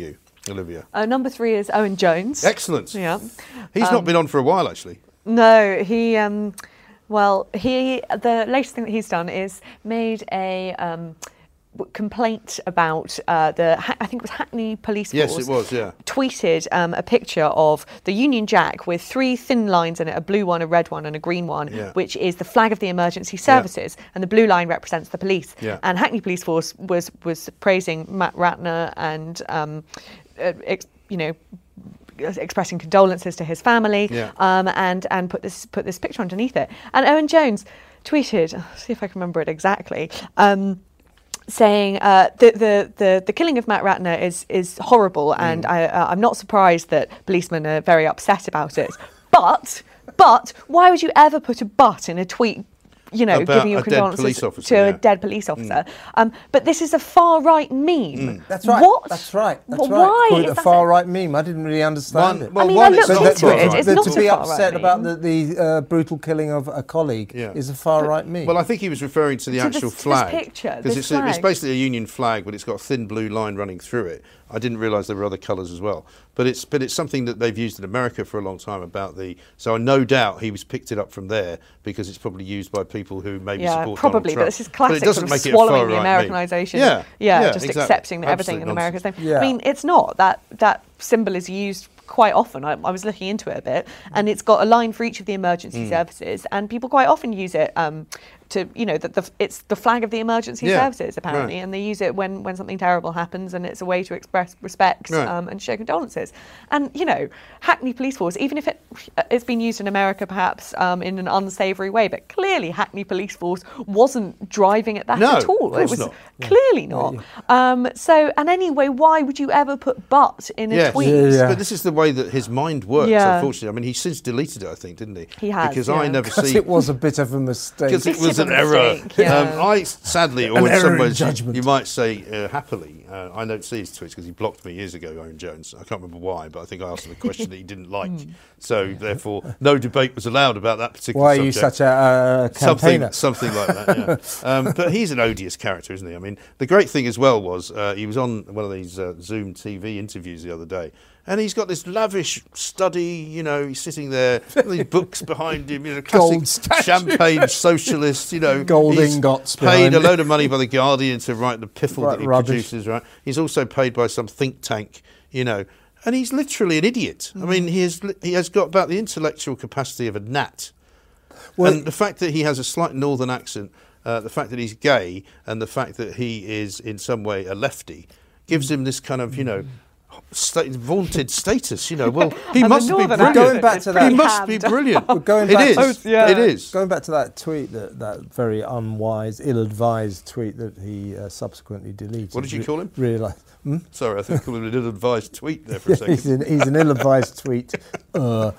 Olivia. Uh, number three is Owen Jones. Excellent. Yeah. He's Um, not been on for a while, actually. No, he. Um, well, he. The latest thing that he's done is made a um, w- complaint about uh, the. Ha- I think it was Hackney Police Force. Yes, it was, yeah. Tweeted um, a picture of the Union Jack with three thin lines in it: a blue one, a red one, and a green one, Yeah. which is the flag of the emergency services, and the blue line represents the police. Yeah. And Hackney Police Force was was praising Matt Ratner and, um, uh, ex- you know. expressing condolences to his family, Yeah. um, and and put this put this picture underneath it. And Owen Jones tweeted, I'll see if I can remember it exactly, um, saying uh, the, the the the killing of Matt Ratner is is horrible, and I, uh, I'm not surprised that policemen are very upset about it. But but why would you ever put a but in a tweet? You know, About giving your a dead condolences police officer, to yeah. a dead police officer. Um, but this is a far right meme. That's right. What? That's right. That's Wh- right. Why? Call it is a that far right meme. I didn't really understand One- it. well, I mean, one, I it's looked not into far it. right. It's The- not to a be far right upset meme. about the, the uh, brutal killing of a colleague Yeah. is a far right meme. Well, I think he was referring to the To this- actual to this flag. picture, Because this it's, a- it's flag. basically a Union flag, but it's got a thin blue line running through it. I didn't realise there were other colours as well. But it's but it's something that they've used in America for a long time about the... So I no doubt he was picked it up from there because it's probably used by people who maybe Yeah, support probably, Donald but Trump. this is classic But it doesn't sort of make it a swallowing the far-right meme. Americanization. Yeah, yeah, yeah, just exactly. accepting that everything Absolute in America is the nonsense. same. I Yeah. mean, it's not. That that symbol is used quite often. I, I was looking into it a bit, and it's got a line for each of the emergency Mm. services, and people quite often use it um, to, you know, that the, it's the flag of the emergency Yeah, services apparently, right. and they use it when, when something terrible happens, and it's a way to express respect Right. um, and show condolences. And you know, Hackney Police Force, even if it it's been used in America perhaps um, in an unsavoury way, but clearly Hackney Police Force wasn't driving at that No, at all. of course It was not. clearly not. Um, so, and anyway, why would you ever put "but" in a Yes, tweet? Yeah, yeah. but this is the way that his mind works, Yeah. unfortunately. I mean, he's since deleted it, I think, didn't he? He has, Because yeah. I never Because see... it was a bit of a mistake. Because it Bit was of an a error. mistake, yeah. Um, I sadly, or An in error some in ways, you, judgment. you might say uh, happily. Uh, I don't see his tweets because he blocked me years ago, Owen Jones. I can't remember why, but I think I asked him a question that he didn't like. So therefore, no debate was allowed about that particular Why are subject. you such a uh, campaigner? Something, something like that, yeah. um, but he's an odious character, isn't he? I mean, the great thing as well was uh, he was on one of these uh, Zoom T V interviews the other day, and he's got this lavish study, you know, he's sitting there, these books behind him, you know, classic Gold statue. champagne socialist, you know. Gold he's ingots paid behind a him. load of money by the Guardian to write the piffle Right, that he rubbish. produces, right? He's also paid by some think tank, you know. And he's literally an idiot. I mean, he has he has got about the intellectual capacity of a gnat. Well- and the fact that he has a slight northern accent, uh, the fact that he's gay, and the fact that he is in some way a lefty, gives him this kind of, you know, sta- vaunted status. You know, well, he And the must be northern brilliant. Going back to that- he must be Hammed. brilliant. But going It back is. to- yeah. It is. Going back to that tweet, that, that very unwise, ill-advised tweet that he uh, subsequently deleted. What did you call him? Realise. Hmm? Sorry, I think I called him an ill-advised tweet there for a second. he's, an, he's an ill-advised tweet. Uh,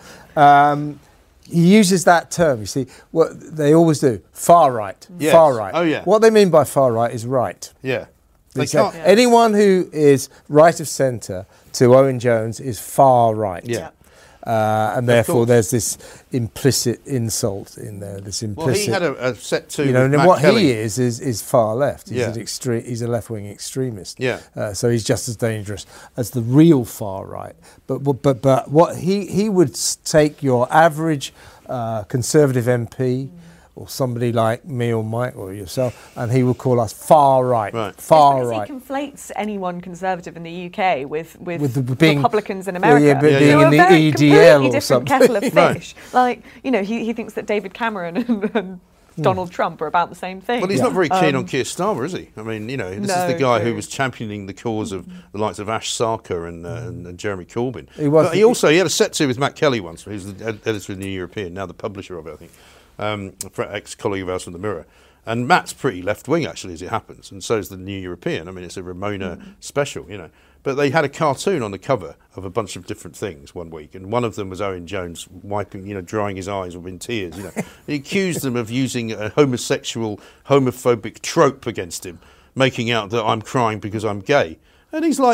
um, he uses that term, you see, what they always do, far right, Yes. far right. Oh, yeah. What they mean by far right is right. Yeah. They They say can't. anyone who is right of centre to Owen Jones is far right. Yeah. Uh, and therefore course. there's this implicit insult in there, this Well, implicit... he had a, a set two you know, with and Matt what Kelly. he is is is far left. He's Yeah. an extreme. He's a left-wing extremist. Yeah. Uh, so he's just as dangerous as the real far right. But but but, but what he he would s- take your average uh, Conservative M P or somebody like me or Mike or yourself, and he would call us far right. Right. Far Because right. He conflates anyone Conservative in the U K with with, With the being- Republicans in yeah, America. yeah, but Yeah, being yeah. Who in are the very E D completely L or different something. kettle of Right. fish. Like, you know, he, he thinks that David Cameron and, and Donald Trump are about the same thing. Well, he's Yeah. not very keen Um, on Keir Starmer, is he? I mean, you know, this No, is the guy true. who was championing the cause of the likes of Ash Sarkar and, uh, and, and Jeremy Corbyn. He was but he the- also he had a set to with Matt Kelly once, who's the ed- editor of the New European, now the publisher of it, I think, um, a ex-colleague of ours from the Mirror. And Matt's pretty left-wing, actually, as it happens, and so is the New European. I mean, it's a Ramona Mm. special, you know. But they had a cartoon on the cover of a bunch of different things one week, and one of them was Owen Jones wiping, you know, drying his eyes or in tears, you know. He accused them of using a homosexual, homophobic trope against him, making out that I'm crying because I'm gay. And he's like,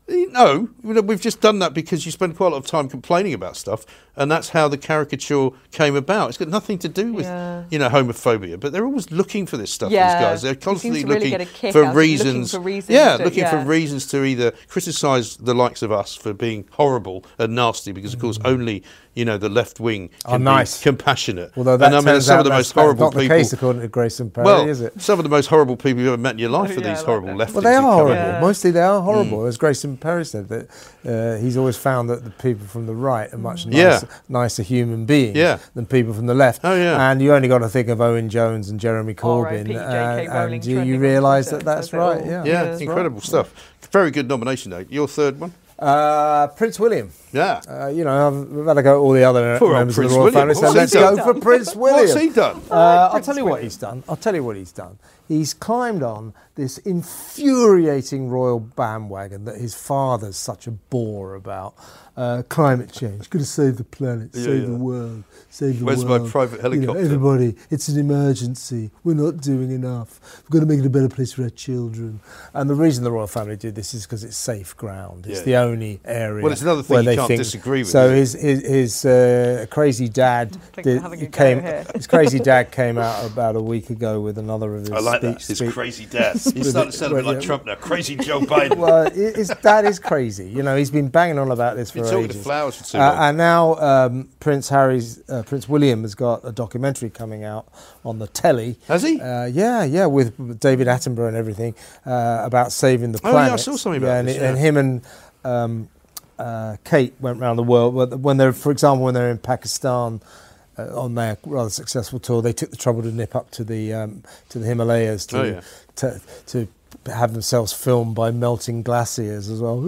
No, we've just done that because you spend quite a lot of time complaining about stuff, and that's how the caricature came about. It's got nothing to do with, Yeah. you know, homophobia, but they're always looking for this stuff, Yeah. these guys. They're He seems constantly to really looking get a kick for out of looking reasons. for reasons yeah, to- looking yeah. for reasons to either criticise the likes of us for being horrible and nasty, because, of course, only, you know, the left wing Oh, can nice. be compassionate. Although that and I mean, turns some out of the that's most horrible not the people. case according to Grayson Perry, well, is it? some of the most horrible people you've ever met in your life Oh, are yeah, I these like horrible that. lefties. Well, they who are come horrible. in. Yeah. Mostly they are horrible. As Grayson Perry said, that uh, he's always found that the people from the right are much Yeah. nicer, nicer human beings Yeah. than people from the left. Oh, yeah. And you only got to think of Owen Jones and Jeremy R I P Corbyn, J K and, Rowling and you, trending you on realise Twitter, that that's says it right. all. Yeah, Yeah, that's incredible right. stuff. Very good nomination, though. Your third one? Uh, Prince William. Yeah. Uh, you know, I've, we've had to go at all the other Poor old members Prince of the royal William. family, so What's he let's done? go for Prince William. What's he done? Uh, I'll tell you what he's done. I'll tell you what he's done. He's climbed on this infuriating royal bandwagon that his father's such a bore about. Uh, climate change, got to save the planet, Yeah, save yeah. the world, save the Where's my world. private You know, helicopter? everybody, it's an emergency. We're not doing enough. We've got to make it a better place for our children. And the reason the royal family did this is because it's safe ground. It's Yeah. the only area. Well, it's another thing where you they can't think, disagree with, So is his his, his uh, crazy dad think did, we're having a go came. here. His crazy dad came out about a week ago with another of his. I like that. speech- His speech- crazy dad. He's starting to sound a bit Well, like yeah. Trump now. Crazy Joe Biden. Well, his dad is crazy. You know, he's been banging on about this Been for talking to ages. flowers for too Uh, long. and now um, Prince Harry's, uh, Prince William has got a documentary coming out on the telly. Has he? Uh, yeah, yeah, with David Attenborough and everything uh, about saving the Oh, yeah, planet. I saw something about yeah, and, this, it- and yeah. him and um, uh, Kate went around the world. When- When they're, for example, when they're in Pakistan. Uh, on their rather successful tour, they took the trouble to nip up to the um, to the Himalayas to, Oh, yeah. to to have themselves filmed by melting glaciers as well,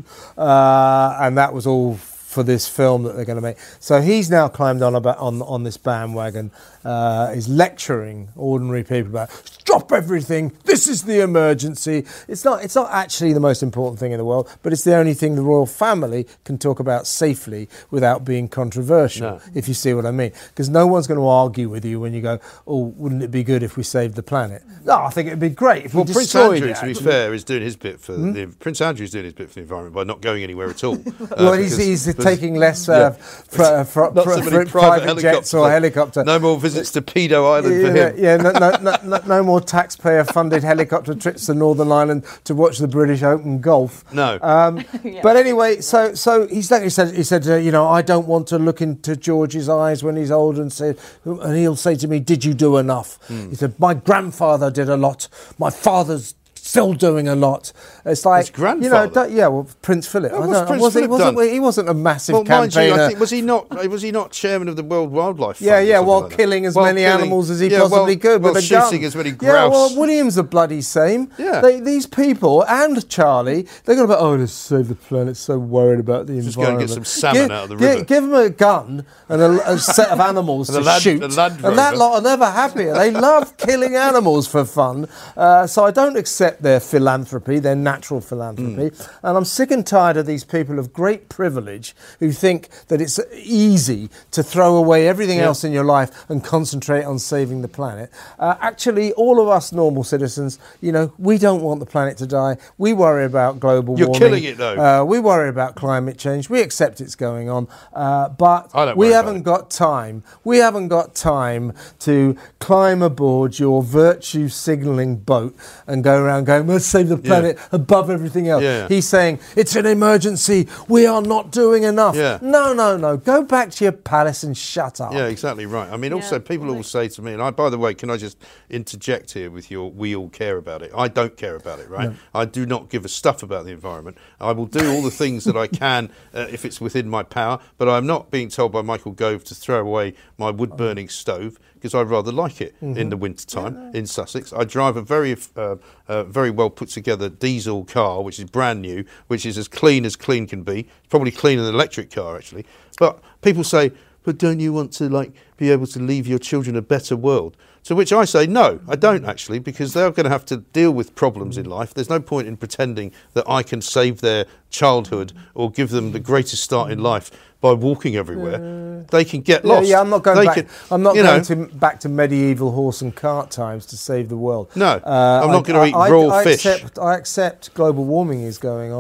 uh, and that was all for this film that they're going to make. So he's now climbed on about on on this bandwagon. Uh, is lecturing ordinary people about stop everything. This is the emergency. It's not. It's not actually the most important thing in the world, but it's the only thing the royal family can talk about safely without being controversial. No. If you see what I mean, because no one's going to argue with you when you go, "Oh, wouldn't it be good if we saved the planet?" No, I think it'd be great if Well, we Prince destroyed Andrew, it. to be actually. fair, is doing his bit for the Prince Andrew's doing his bit for the environment by not going anywhere at all. Uh, Well, he's, because- he's because- taking less uh, yeah. fr- fr- Not fr- so many fr- private, private jets or helicopter. No more visits to Pedo Island for yeah, him. yeah, no, no, no, no, no more taxpayer-funded helicopter trips to Northern Ireland to watch the British Open golf. No. Um, But anyway, so so he's he said he said uh, you know, I don't want to look into George's eyes when he's old and say, and he'll say to me, "Did you do enough?" Hmm. He said, "My grandfather did a lot. My father's still doing a lot." It's like, His grandfather? you know, don't- yeah, well, Prince Philip. Oh, I what's don't know, Prince was he, Philip wasn't, done? he wasn't a massive Well, mind you, campaigner. I think was he not was he not chairman of the World Wildlife Fund? Yeah, or yeah, something while like that? killing as While many killing- animals as he yeah, possibly while- could while with a shooting gun. as many Yeah, grouse. well, William's the bloody same. Yeah. They, these people and Charlie, they're going to be, oh, let's save the planet, so worried about the Just go and environment. get some salmon Give- out of the gi- river. Give them a gun and a, a set of animals And to a Land- shoot, a Land and that Rover. lot are never happier. They love killing animals for fun. Uh, so I don't accept their philanthropy, their natural philanthropy. Mm. And I'm sick and tired of these people of great privilege who think that it's easy to throw away everything Yeah. else in your life and concentrate on saving the planet. Uh, actually, all of us normal citizens, you know, we don't want the planet to die. We worry about global You're warming. killing it, though. Uh, we worry about climate change. We accept it's going on. Uh, but I don't we worry about haven't it. got time. We haven't got time to climb aboard your virtue signalling boat and go around going, let's save the planet above everything else. Yeah. He's saying, it's an emergency. We are not doing enough. Yeah. No, no, no. Go back to your palace and shut up. Yeah, exactly right. I mean, also people all say to me, and I, by the way, can I just interject here with your "we all care about it"? I don't care about it, right? No. I do not give a stuff about the environment. I will do all the things that I can uh, if it's within my power, but I'm not being told by Michael Gove to throw away my wood-burning stove because I rather like it Mm-hmm. in the wintertime in Sussex. I drive a very, uh, uh, very well put together diesel car, which is brand new, which is as clean as clean can be. It's probably cleaner than an electric car, actually. But people say, but don't you want to like be able to leave your children a better world? To which I say, no, I don't actually, because they're going to have to deal with problems in life. There's no point in pretending that I can save their childhood or give them the greatest start in life by walking everywhere. They can get Yeah, lost. yeah, I'm not going They back. can- I'm not you going know, to back to medieval horse and cart times to save the world. No, Uh, I'm not I- gonna eat I- raw I fish. Accept, I accept global warming is going on,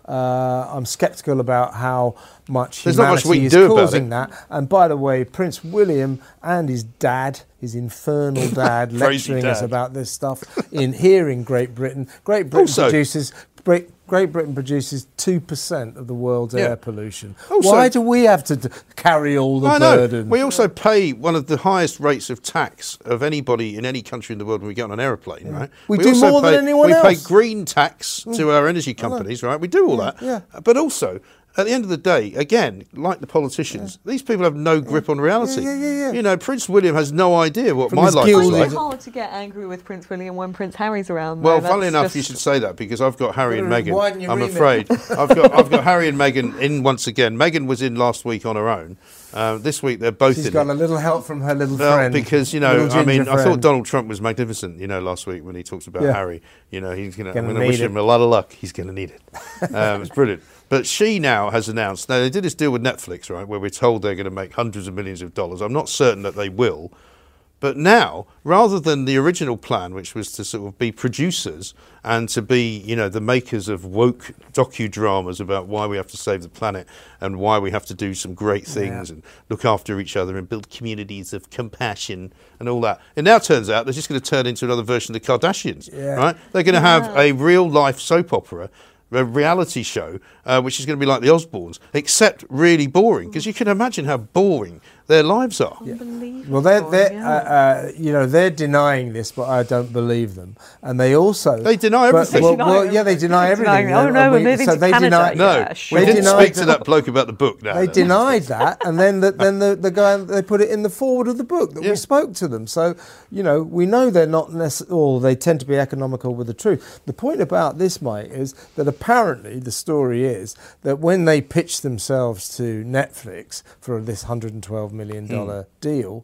Uh, I'm sceptical about how much There's not much humanity we can is do about causing it. that. And by the way, Prince William and his dad, his infernal dad, Crazy lecturing us dad. about this stuff in here in Great Britain. Great Britain Also- produces Great, Great Britain produces two percent of the world's Yeah. air pollution. Also- Why do we have to d- carry all the I know. burden? We also pay one of the highest rates of tax of anybody in any country in the world when we get on an aeroplane, right? We do also more than pay, anyone we else. pay green tax to our energy companies, right? We do all that. yeah. But also, at the end of the day, again, like the politicians, these people have no grip on reality. Yeah, yeah, yeah, yeah. You know, Prince William has no idea what From my his life gilded- is It's like. hard to get angry with Prince William when Prince Harry's around. Well, though. funnily That's enough, just- you should say that because I've got Harry and Better Meghan. widen your I'm remit. afraid I've got I've got Harry and Meghan in once again. Meghan was in last week on her own. Uh, this week they're both She's in. got it. a little help from her little Well, friend. because, you know, little I mean, ginger I thought friend. Donald Trump was magnificent, you know, last week when he talked about Yeah. Harry. You know, he's gonna, Gonna I'm going to need wish it. him a lot of luck. He's going to need it. Um, it's brilliant. But she now has announced, now they did this deal with Netflix, right, where we're told they're going to make hundreds of millions of dollars. I'm not certain that they will. But now, rather than the original plan, which was to sort of be producers and to be, you know, the makers of woke docudramas about why we have to save the planet and why we have to do some great things and look after each other and build communities of compassion and all that. It now turns out they're just going to turn into another version of the Kardashians, Yeah. right? They're going to have a real-life soap opera, a reality show, uh, which is going to be like the Osbournes, except really boring, because you can imagine how boring their lives are. Well, they're, they're yeah. uh, uh, you know, they're denying this, but I don't believe them. And they also They deny but- everything. Well, They deny well, yeah, they deny everything. everything. Oh, no, And we're moving so to they Canada. deny, No, Yeah, we sure. didn't denied speak to that- that bloke about the book now. They though. denied that, and then the, then the, the guy they put it in the forward of the book that Yeah. we spoke to them. So you know we know they're not necessarily, or they tend to be economical with the truth. The point about this, Mike, is that apparently the story is that when they pitched themselves to Netflix for this one hundred twelve million dollars Mm. deal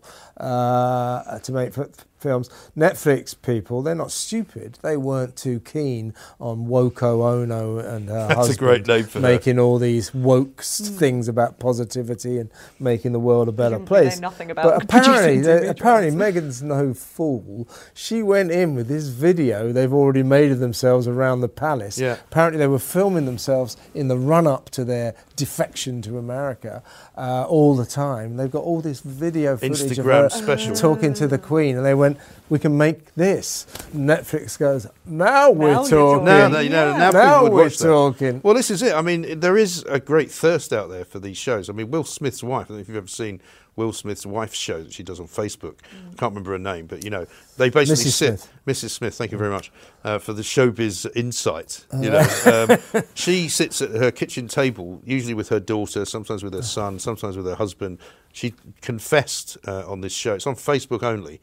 uh, to make f- films, Netflix people, they're not stupid. They weren't too keen on Woko Ono and her That's a husband great name for her. making all these woke s- things about positivity and making the world a better Presumably they place. know nothing about but apparently, producing the- T V apparently dramas. Meghan's no fool. She went in with this video they've already made of themselves around the palace. Yeah. Apparently they were filming themselves in the run-up to their defection to America uh, all the time. They've got all this video footage of Instagram her special. talking to the Queen, and they went, "We can make this." Netflix goes, "Now we're Now you're talking." No, talking. no, no, Yeah. now, Now people would we're watch that. talking. Well, this is it. I mean, there is a great thirst out there for these shows. I mean, Will Smith's wife, I don't know if you've ever seen Will Smith's wife's show that she does on Facebook. I can't remember her name, but, you know, they basically Missus sit... Smith. Missus Smith, thank you very much, uh, for the Showbiz Insight. You know, um, she sits at her kitchen table, usually with her daughter, sometimes with her son, sometimes with her husband. She confessed uh, on this show. It's on Facebook only.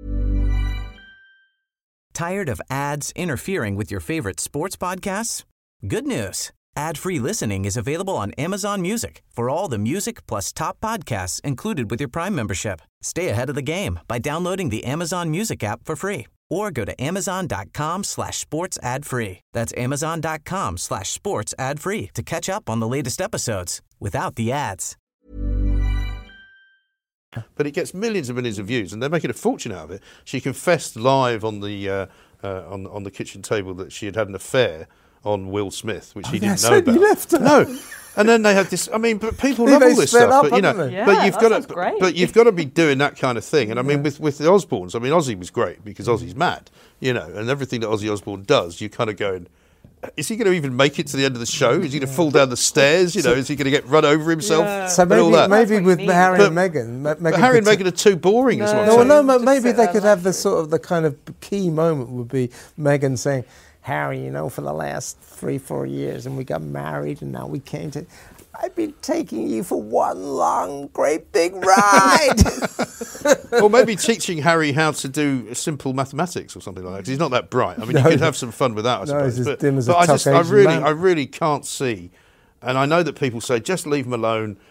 Tired of ads interfering with your favorite sports podcasts? Good news. Ad-free listening is available on Amazon Music for all the music plus top podcasts included with your Prime membership. Stay ahead of the game by downloading the Amazon Music app for free or go to amazon.com slash sports ad free. That's amazon.com slash sports ad free to catch up on the latest episodes without the ads. But it gets millions and millions of views, and they're making a fortune out of it. She confessed live on the uh, uh, on on the kitchen table that she had had an affair on Will Smith, which he didn't yeah, know so about. you left her. No, and then they had this. I mean, but people They- love they all this split stuff. up, But you know, haven't they? Yeah, but you've that got sounds to, great. but you've got to be doing that kind of thing. And I mean, with with the Osbournes, I mean, Ozzy was great because Ozzy's mad, you know, and everything that Ozzy Osbourne does, you kind of going. Is he going to even make it to the end of the show? Is he going to fall down the stairs? You know, is he going to get run over himself? Yeah. So and all maybe, that? maybe That's what with you need. Harry But- and Meghan, Me- Meghan But Harry and could Meghan are too boring, is what I'm No, saying. no, but Just maybe sit they there could like have the sort of the kind of key moment would be Meghan saying, "Harry, you know, for the last three, four years, and we got married, and now we came to. I've been taking you for one long, great big ride." Or maybe teaching Harry how to do simple mathematics or something like that, because he's not that bright. I mean, you No. could have some fun with that, I No, suppose. he's as but dim as but a I just, tuck I Asian really, lamp. I really can't see. And I know that people say, just leave him alone.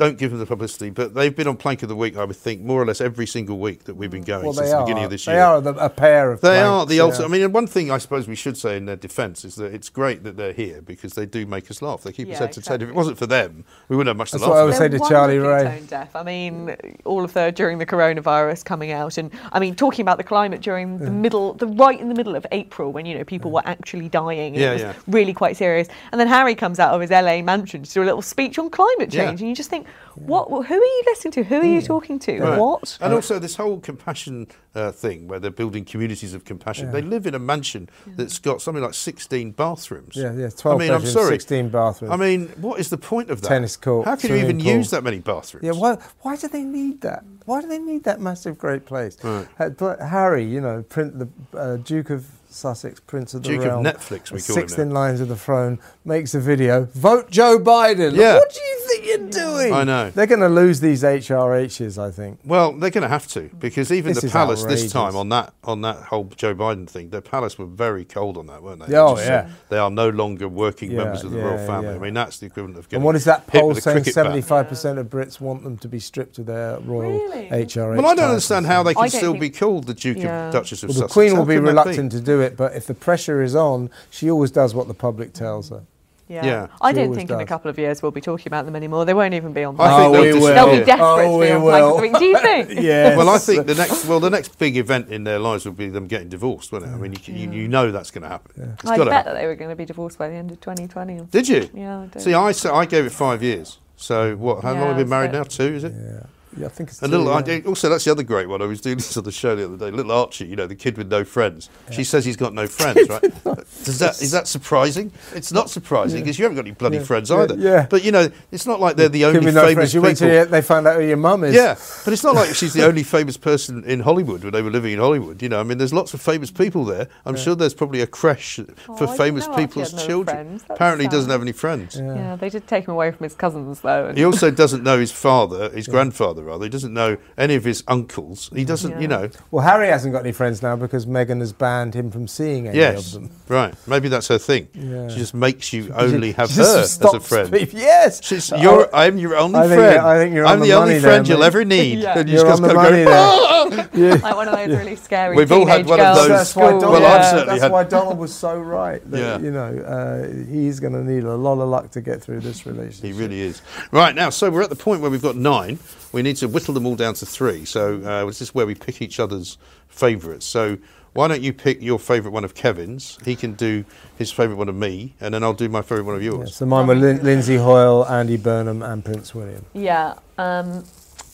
don't give them the publicity, but they've been on Plank of the Week, I would think, more or less every single week that we've been going Well, since they the are. beginning of this They year. are the, a pair of They planks, are the yeah. ultimate. I mean, one thing I suppose we should say in their defence is that it's great that they're here because they do make us laugh. They keep us Yeah, entertained. If it exactly. wasn't for them, we wouldn't have much to That's laugh what I at. would say They're to Charlie wonderfully Ray. tone deaf. I mean, all of the during the coronavirus coming out, and I mean, talking about the climate during the middle, the right in the middle of April when you know people were actually dying. And Yeah, it was yeah. really quite serious. And then Harry comes out of his L A mansion to do a little speech on climate Yeah. change, and you just think, what? Who are you listening to? Who are you talking to? Right. What? And also this whole compassion uh, thing where they're building communities of compassion. Yeah. They live in a mansion that's got something like sixteen bathrooms. Yeah, yeah, twelve I mean, I'm bedrooms, sorry. sixteen bathrooms. I mean, what is the point of that? Tennis court, How can you swimming even pool. use that many bathrooms? Yeah, why, why do they need that? Why do they need that massive, great place? Right. Uh, but Harry, you know, print the uh, Duke of Sussex, Prince of the Duke of Realm, Netflix, we call him sixteen now. lines of the throne, makes a video. Vote Joe Biden. Yeah. What do you think you're doing? I know. They're going to lose these H R Hs, I think. Well, they're going to have to because even This the is palace outrageous. this time on that on that whole Joe Biden thing, the palace were very cold on that, weren't they? They Oh, just yeah. said they are no longer working Yeah, members of the yeah, royal family. yeah. I mean, that's the equivalent of getting And what is that hit poll with a saying? cricket bat. seventy-five percent of Brits want them to be stripped of their royal Really? H R H. Well, I don't titles. understand how they I can don't still think- be called the Duke Yeah. of Duchess of Well, the Sussex. Queen How will be can that reluctant to do it, but if the pressure is on, she always does what the public tells her. Yeah. Yeah. I She don't always think in a does. couple of years we'll be talking about them anymore. They won't even be on. I Plank. think Oh, they'll we disappear. will. They'll be desperate Oh, to be we on Plank of will. the Week. Do you think? Yes. Well, I think the next well, the next big event in their lives will be them getting divorced, won't it? I mean, you, can- you, you know that's going to happen. It's I got to bet happen. that they were going to be divorced by the end of twenty twenty. Did you? Yeah, I do. See, I sa- I gave it five years. So what? How Yeah, long have you been it's married a bit- now? Two, is it? Yeah, yeah I think it's A little. two, I yeah. did- also, that's the other great one. I was doing this on the show the other day. Little Archie, you know, the kid with no friends. She says he's got no friends, right? Does that is that surprising? It's not surprising because you haven't got any bloody Yeah. friends Yeah, either. yeah. But you know, it's not like they're the only Give me no famous friends. You people. wait till you- they find out who your mum is. Yeah, but it's not like she's the only famous person in Hollywood when they were living in Hollywood. You know, I mean, there's lots of famous people there. I'm sure there's probably a creche Oh, for I didn't famous know Archie people's had no children. friends. That's Apparently, he doesn't sad. have any friends. Yeah, they did take him away from his cousins though. and- He also doesn't know his father, his grandfather rather. He doesn't know any of his uncles. He doesn't, you Yeah. know. Well, Harry hasn't got any friends now because Meghan has banned him from seeing any Yes, of them. right. Maybe that's her thing. Yeah. She just makes you only have She just her as a stops friend. people- Yes. She's, you're, I- I'm your only I think friend. you're- I think you're I'm on the, the only money friend there, you'll mate. ever need. Yeah. And you You're just on the gotta money go, there. "Ah!" like one of those really scary We've all had teenage one of girls those- at That's why school. Donald, Well, I've yeah. certainly that's had- why Donald was so right. That, Yeah. You know, uh, he's going to need a lot of luck to get through this relationship. He really is. Right, now, so we're at the point where we've got nine. We need to whittle them all down to three. So uh, this is where we pick each other's favourites. So why don't you pick your favourite one of Kevin's? He can do his favourite one of me, and then I'll do my favourite one of Yeah, yours. so mine were Lin- Lindsay Hoyle, Andy Burnham, and Prince William. Yeah, um,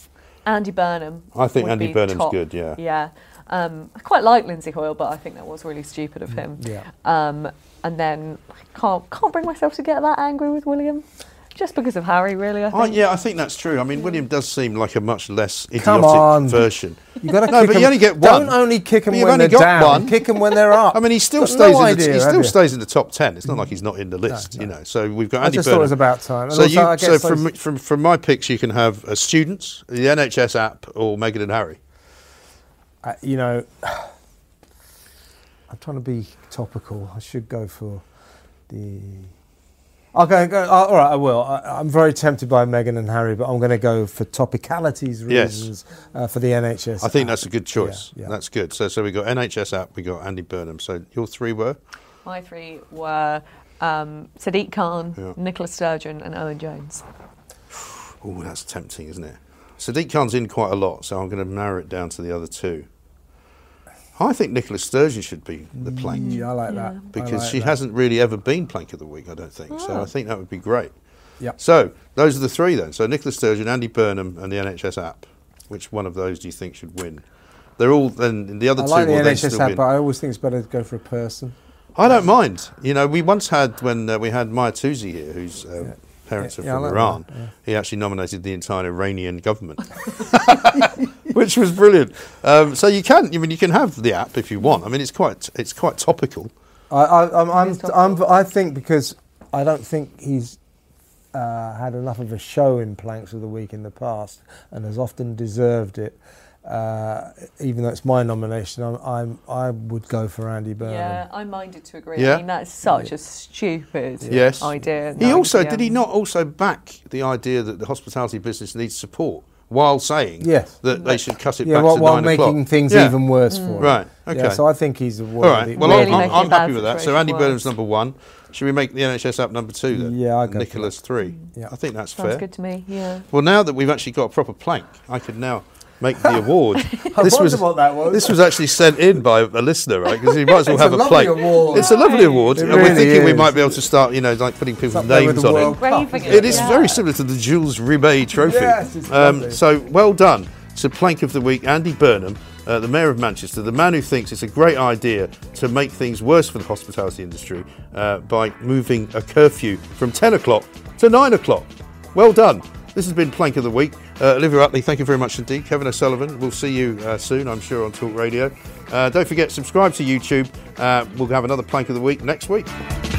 Andy Burnham. I think would Andy be Burnham's top. good, yeah. Yeah, um, I quite like Lindsay Hoyle, but I think that was really stupid of him. Yeah. Um, and then I can't can't bring myself to get that angry with William, just because of Harry. Really, I think. Oh, yeah, I think that's true. I mean, William does seem like a much less Come idiotic on. version. You got to No, kick but you them. only get one. Don't only kick them But you've when only they're got down. one. Kick them when they're up. I mean, he still Got stays no in the idea, he have still you? stays in the top ten. It's not like he's not in the list, no. you know. So we've got I Andy just thought it Burnham. was about time. And So also, you, I so guess from, those- from from my picks, you can have uh, students, the N H S app, or Meghan and Harry. Uh, you know, I'm trying to be topical. I should go for the. Okay, go, uh, all right, I will. I, I'm very tempted by Meghan and Harry, but I'm going to go for topicalities Yes. reasons uh, for the N H S. I think app. that's a good choice. Yeah, yeah. That's good. So so we got N H S app, we got Andy Burnham. So your three were My three were um, Sadiq Khan, Yeah. Nicola Sturgeon, and Owen Jones. oh, that's tempting, isn't it? Sadiq Khan's in quite a lot, so I'm going to narrow it down to the other two. I think Nicola Sturgeon should be the plank. Yeah, I like that. I Because like she that. hasn't really ever been Plank of the Week, I don't think. So Oh. I think that would be great. Yep. So those are the three then. So Nicola Sturgeon, Andy Burnham, and the N H S app. Which one of those do you think should win? They're all then the other I two like will the then N H S still app, win. but I always think it's better to go for a person. I don't mind. You know, we once had when uh, we had Maya Touzi here, whose uh, parents Yeah, are yeah, I from like Iran. that, yeah. He actually nominated the entire Iranian government, which was brilliant. Um, so you can, I mean, you can have the app if you want. I mean, it's quite, it's quite topical. I, I, I'm, I'm, It's I'm, I think because I don't think he's uh, had enough of a show in Planks of the Week in the past and has often deserved it. uh, even though it's my nomination, I'm, I'm I would go for Andy Burnham. Yeah, I'm minded to agree. Yeah. I mean, that's such a stupid Yes. idea. He also, nine did he p m. not also back the idea that the hospitality business needs support while saying Yes. that they should cut it Yeah, back while, to while nine making o'clock? things Yeah. even worse for him. Right, okay. Yeah, so I think he's a All worthy. right, well, Really I'm, making I'm a bad happy with that. So situation Andy worse. Burnham's number one. Should we make the N H S app number two then? Yeah, I'd go for Nicholas three. Yeah. I think that's Sounds fair. good to me. Yeah. Well, now that we've actually got a proper plank, I could now make the award. I this wonder was what that was. This was actually sent in by a listener, right? Because you might as well It's have a a, lovely plate. award. It's a lovely award, It and we're really thinking we is. might be able to start, you know, like putting people's Up there with names the on World it. Cup. Raving It is Yeah. very similar to the Jules Rimet Trophy. Yes, it's um, lovely. so well done to Plank of the Week, Andy Burnham, uh, the Mayor of Manchester, the man who thinks it's a great idea to make things worse for the hospitality industry uh, by moving a curfew from ten o'clock to nine o'clock. Well done. This has been Plank of the Week. Uh, Olivia Utley, thank you very much indeed. Kevin O'Sullivan, we'll see you uh, soon, I'm sure, on Talk Radio. Uh, don't forget, subscribe to YouTube. Uh, we'll have another Plank of the Week next week.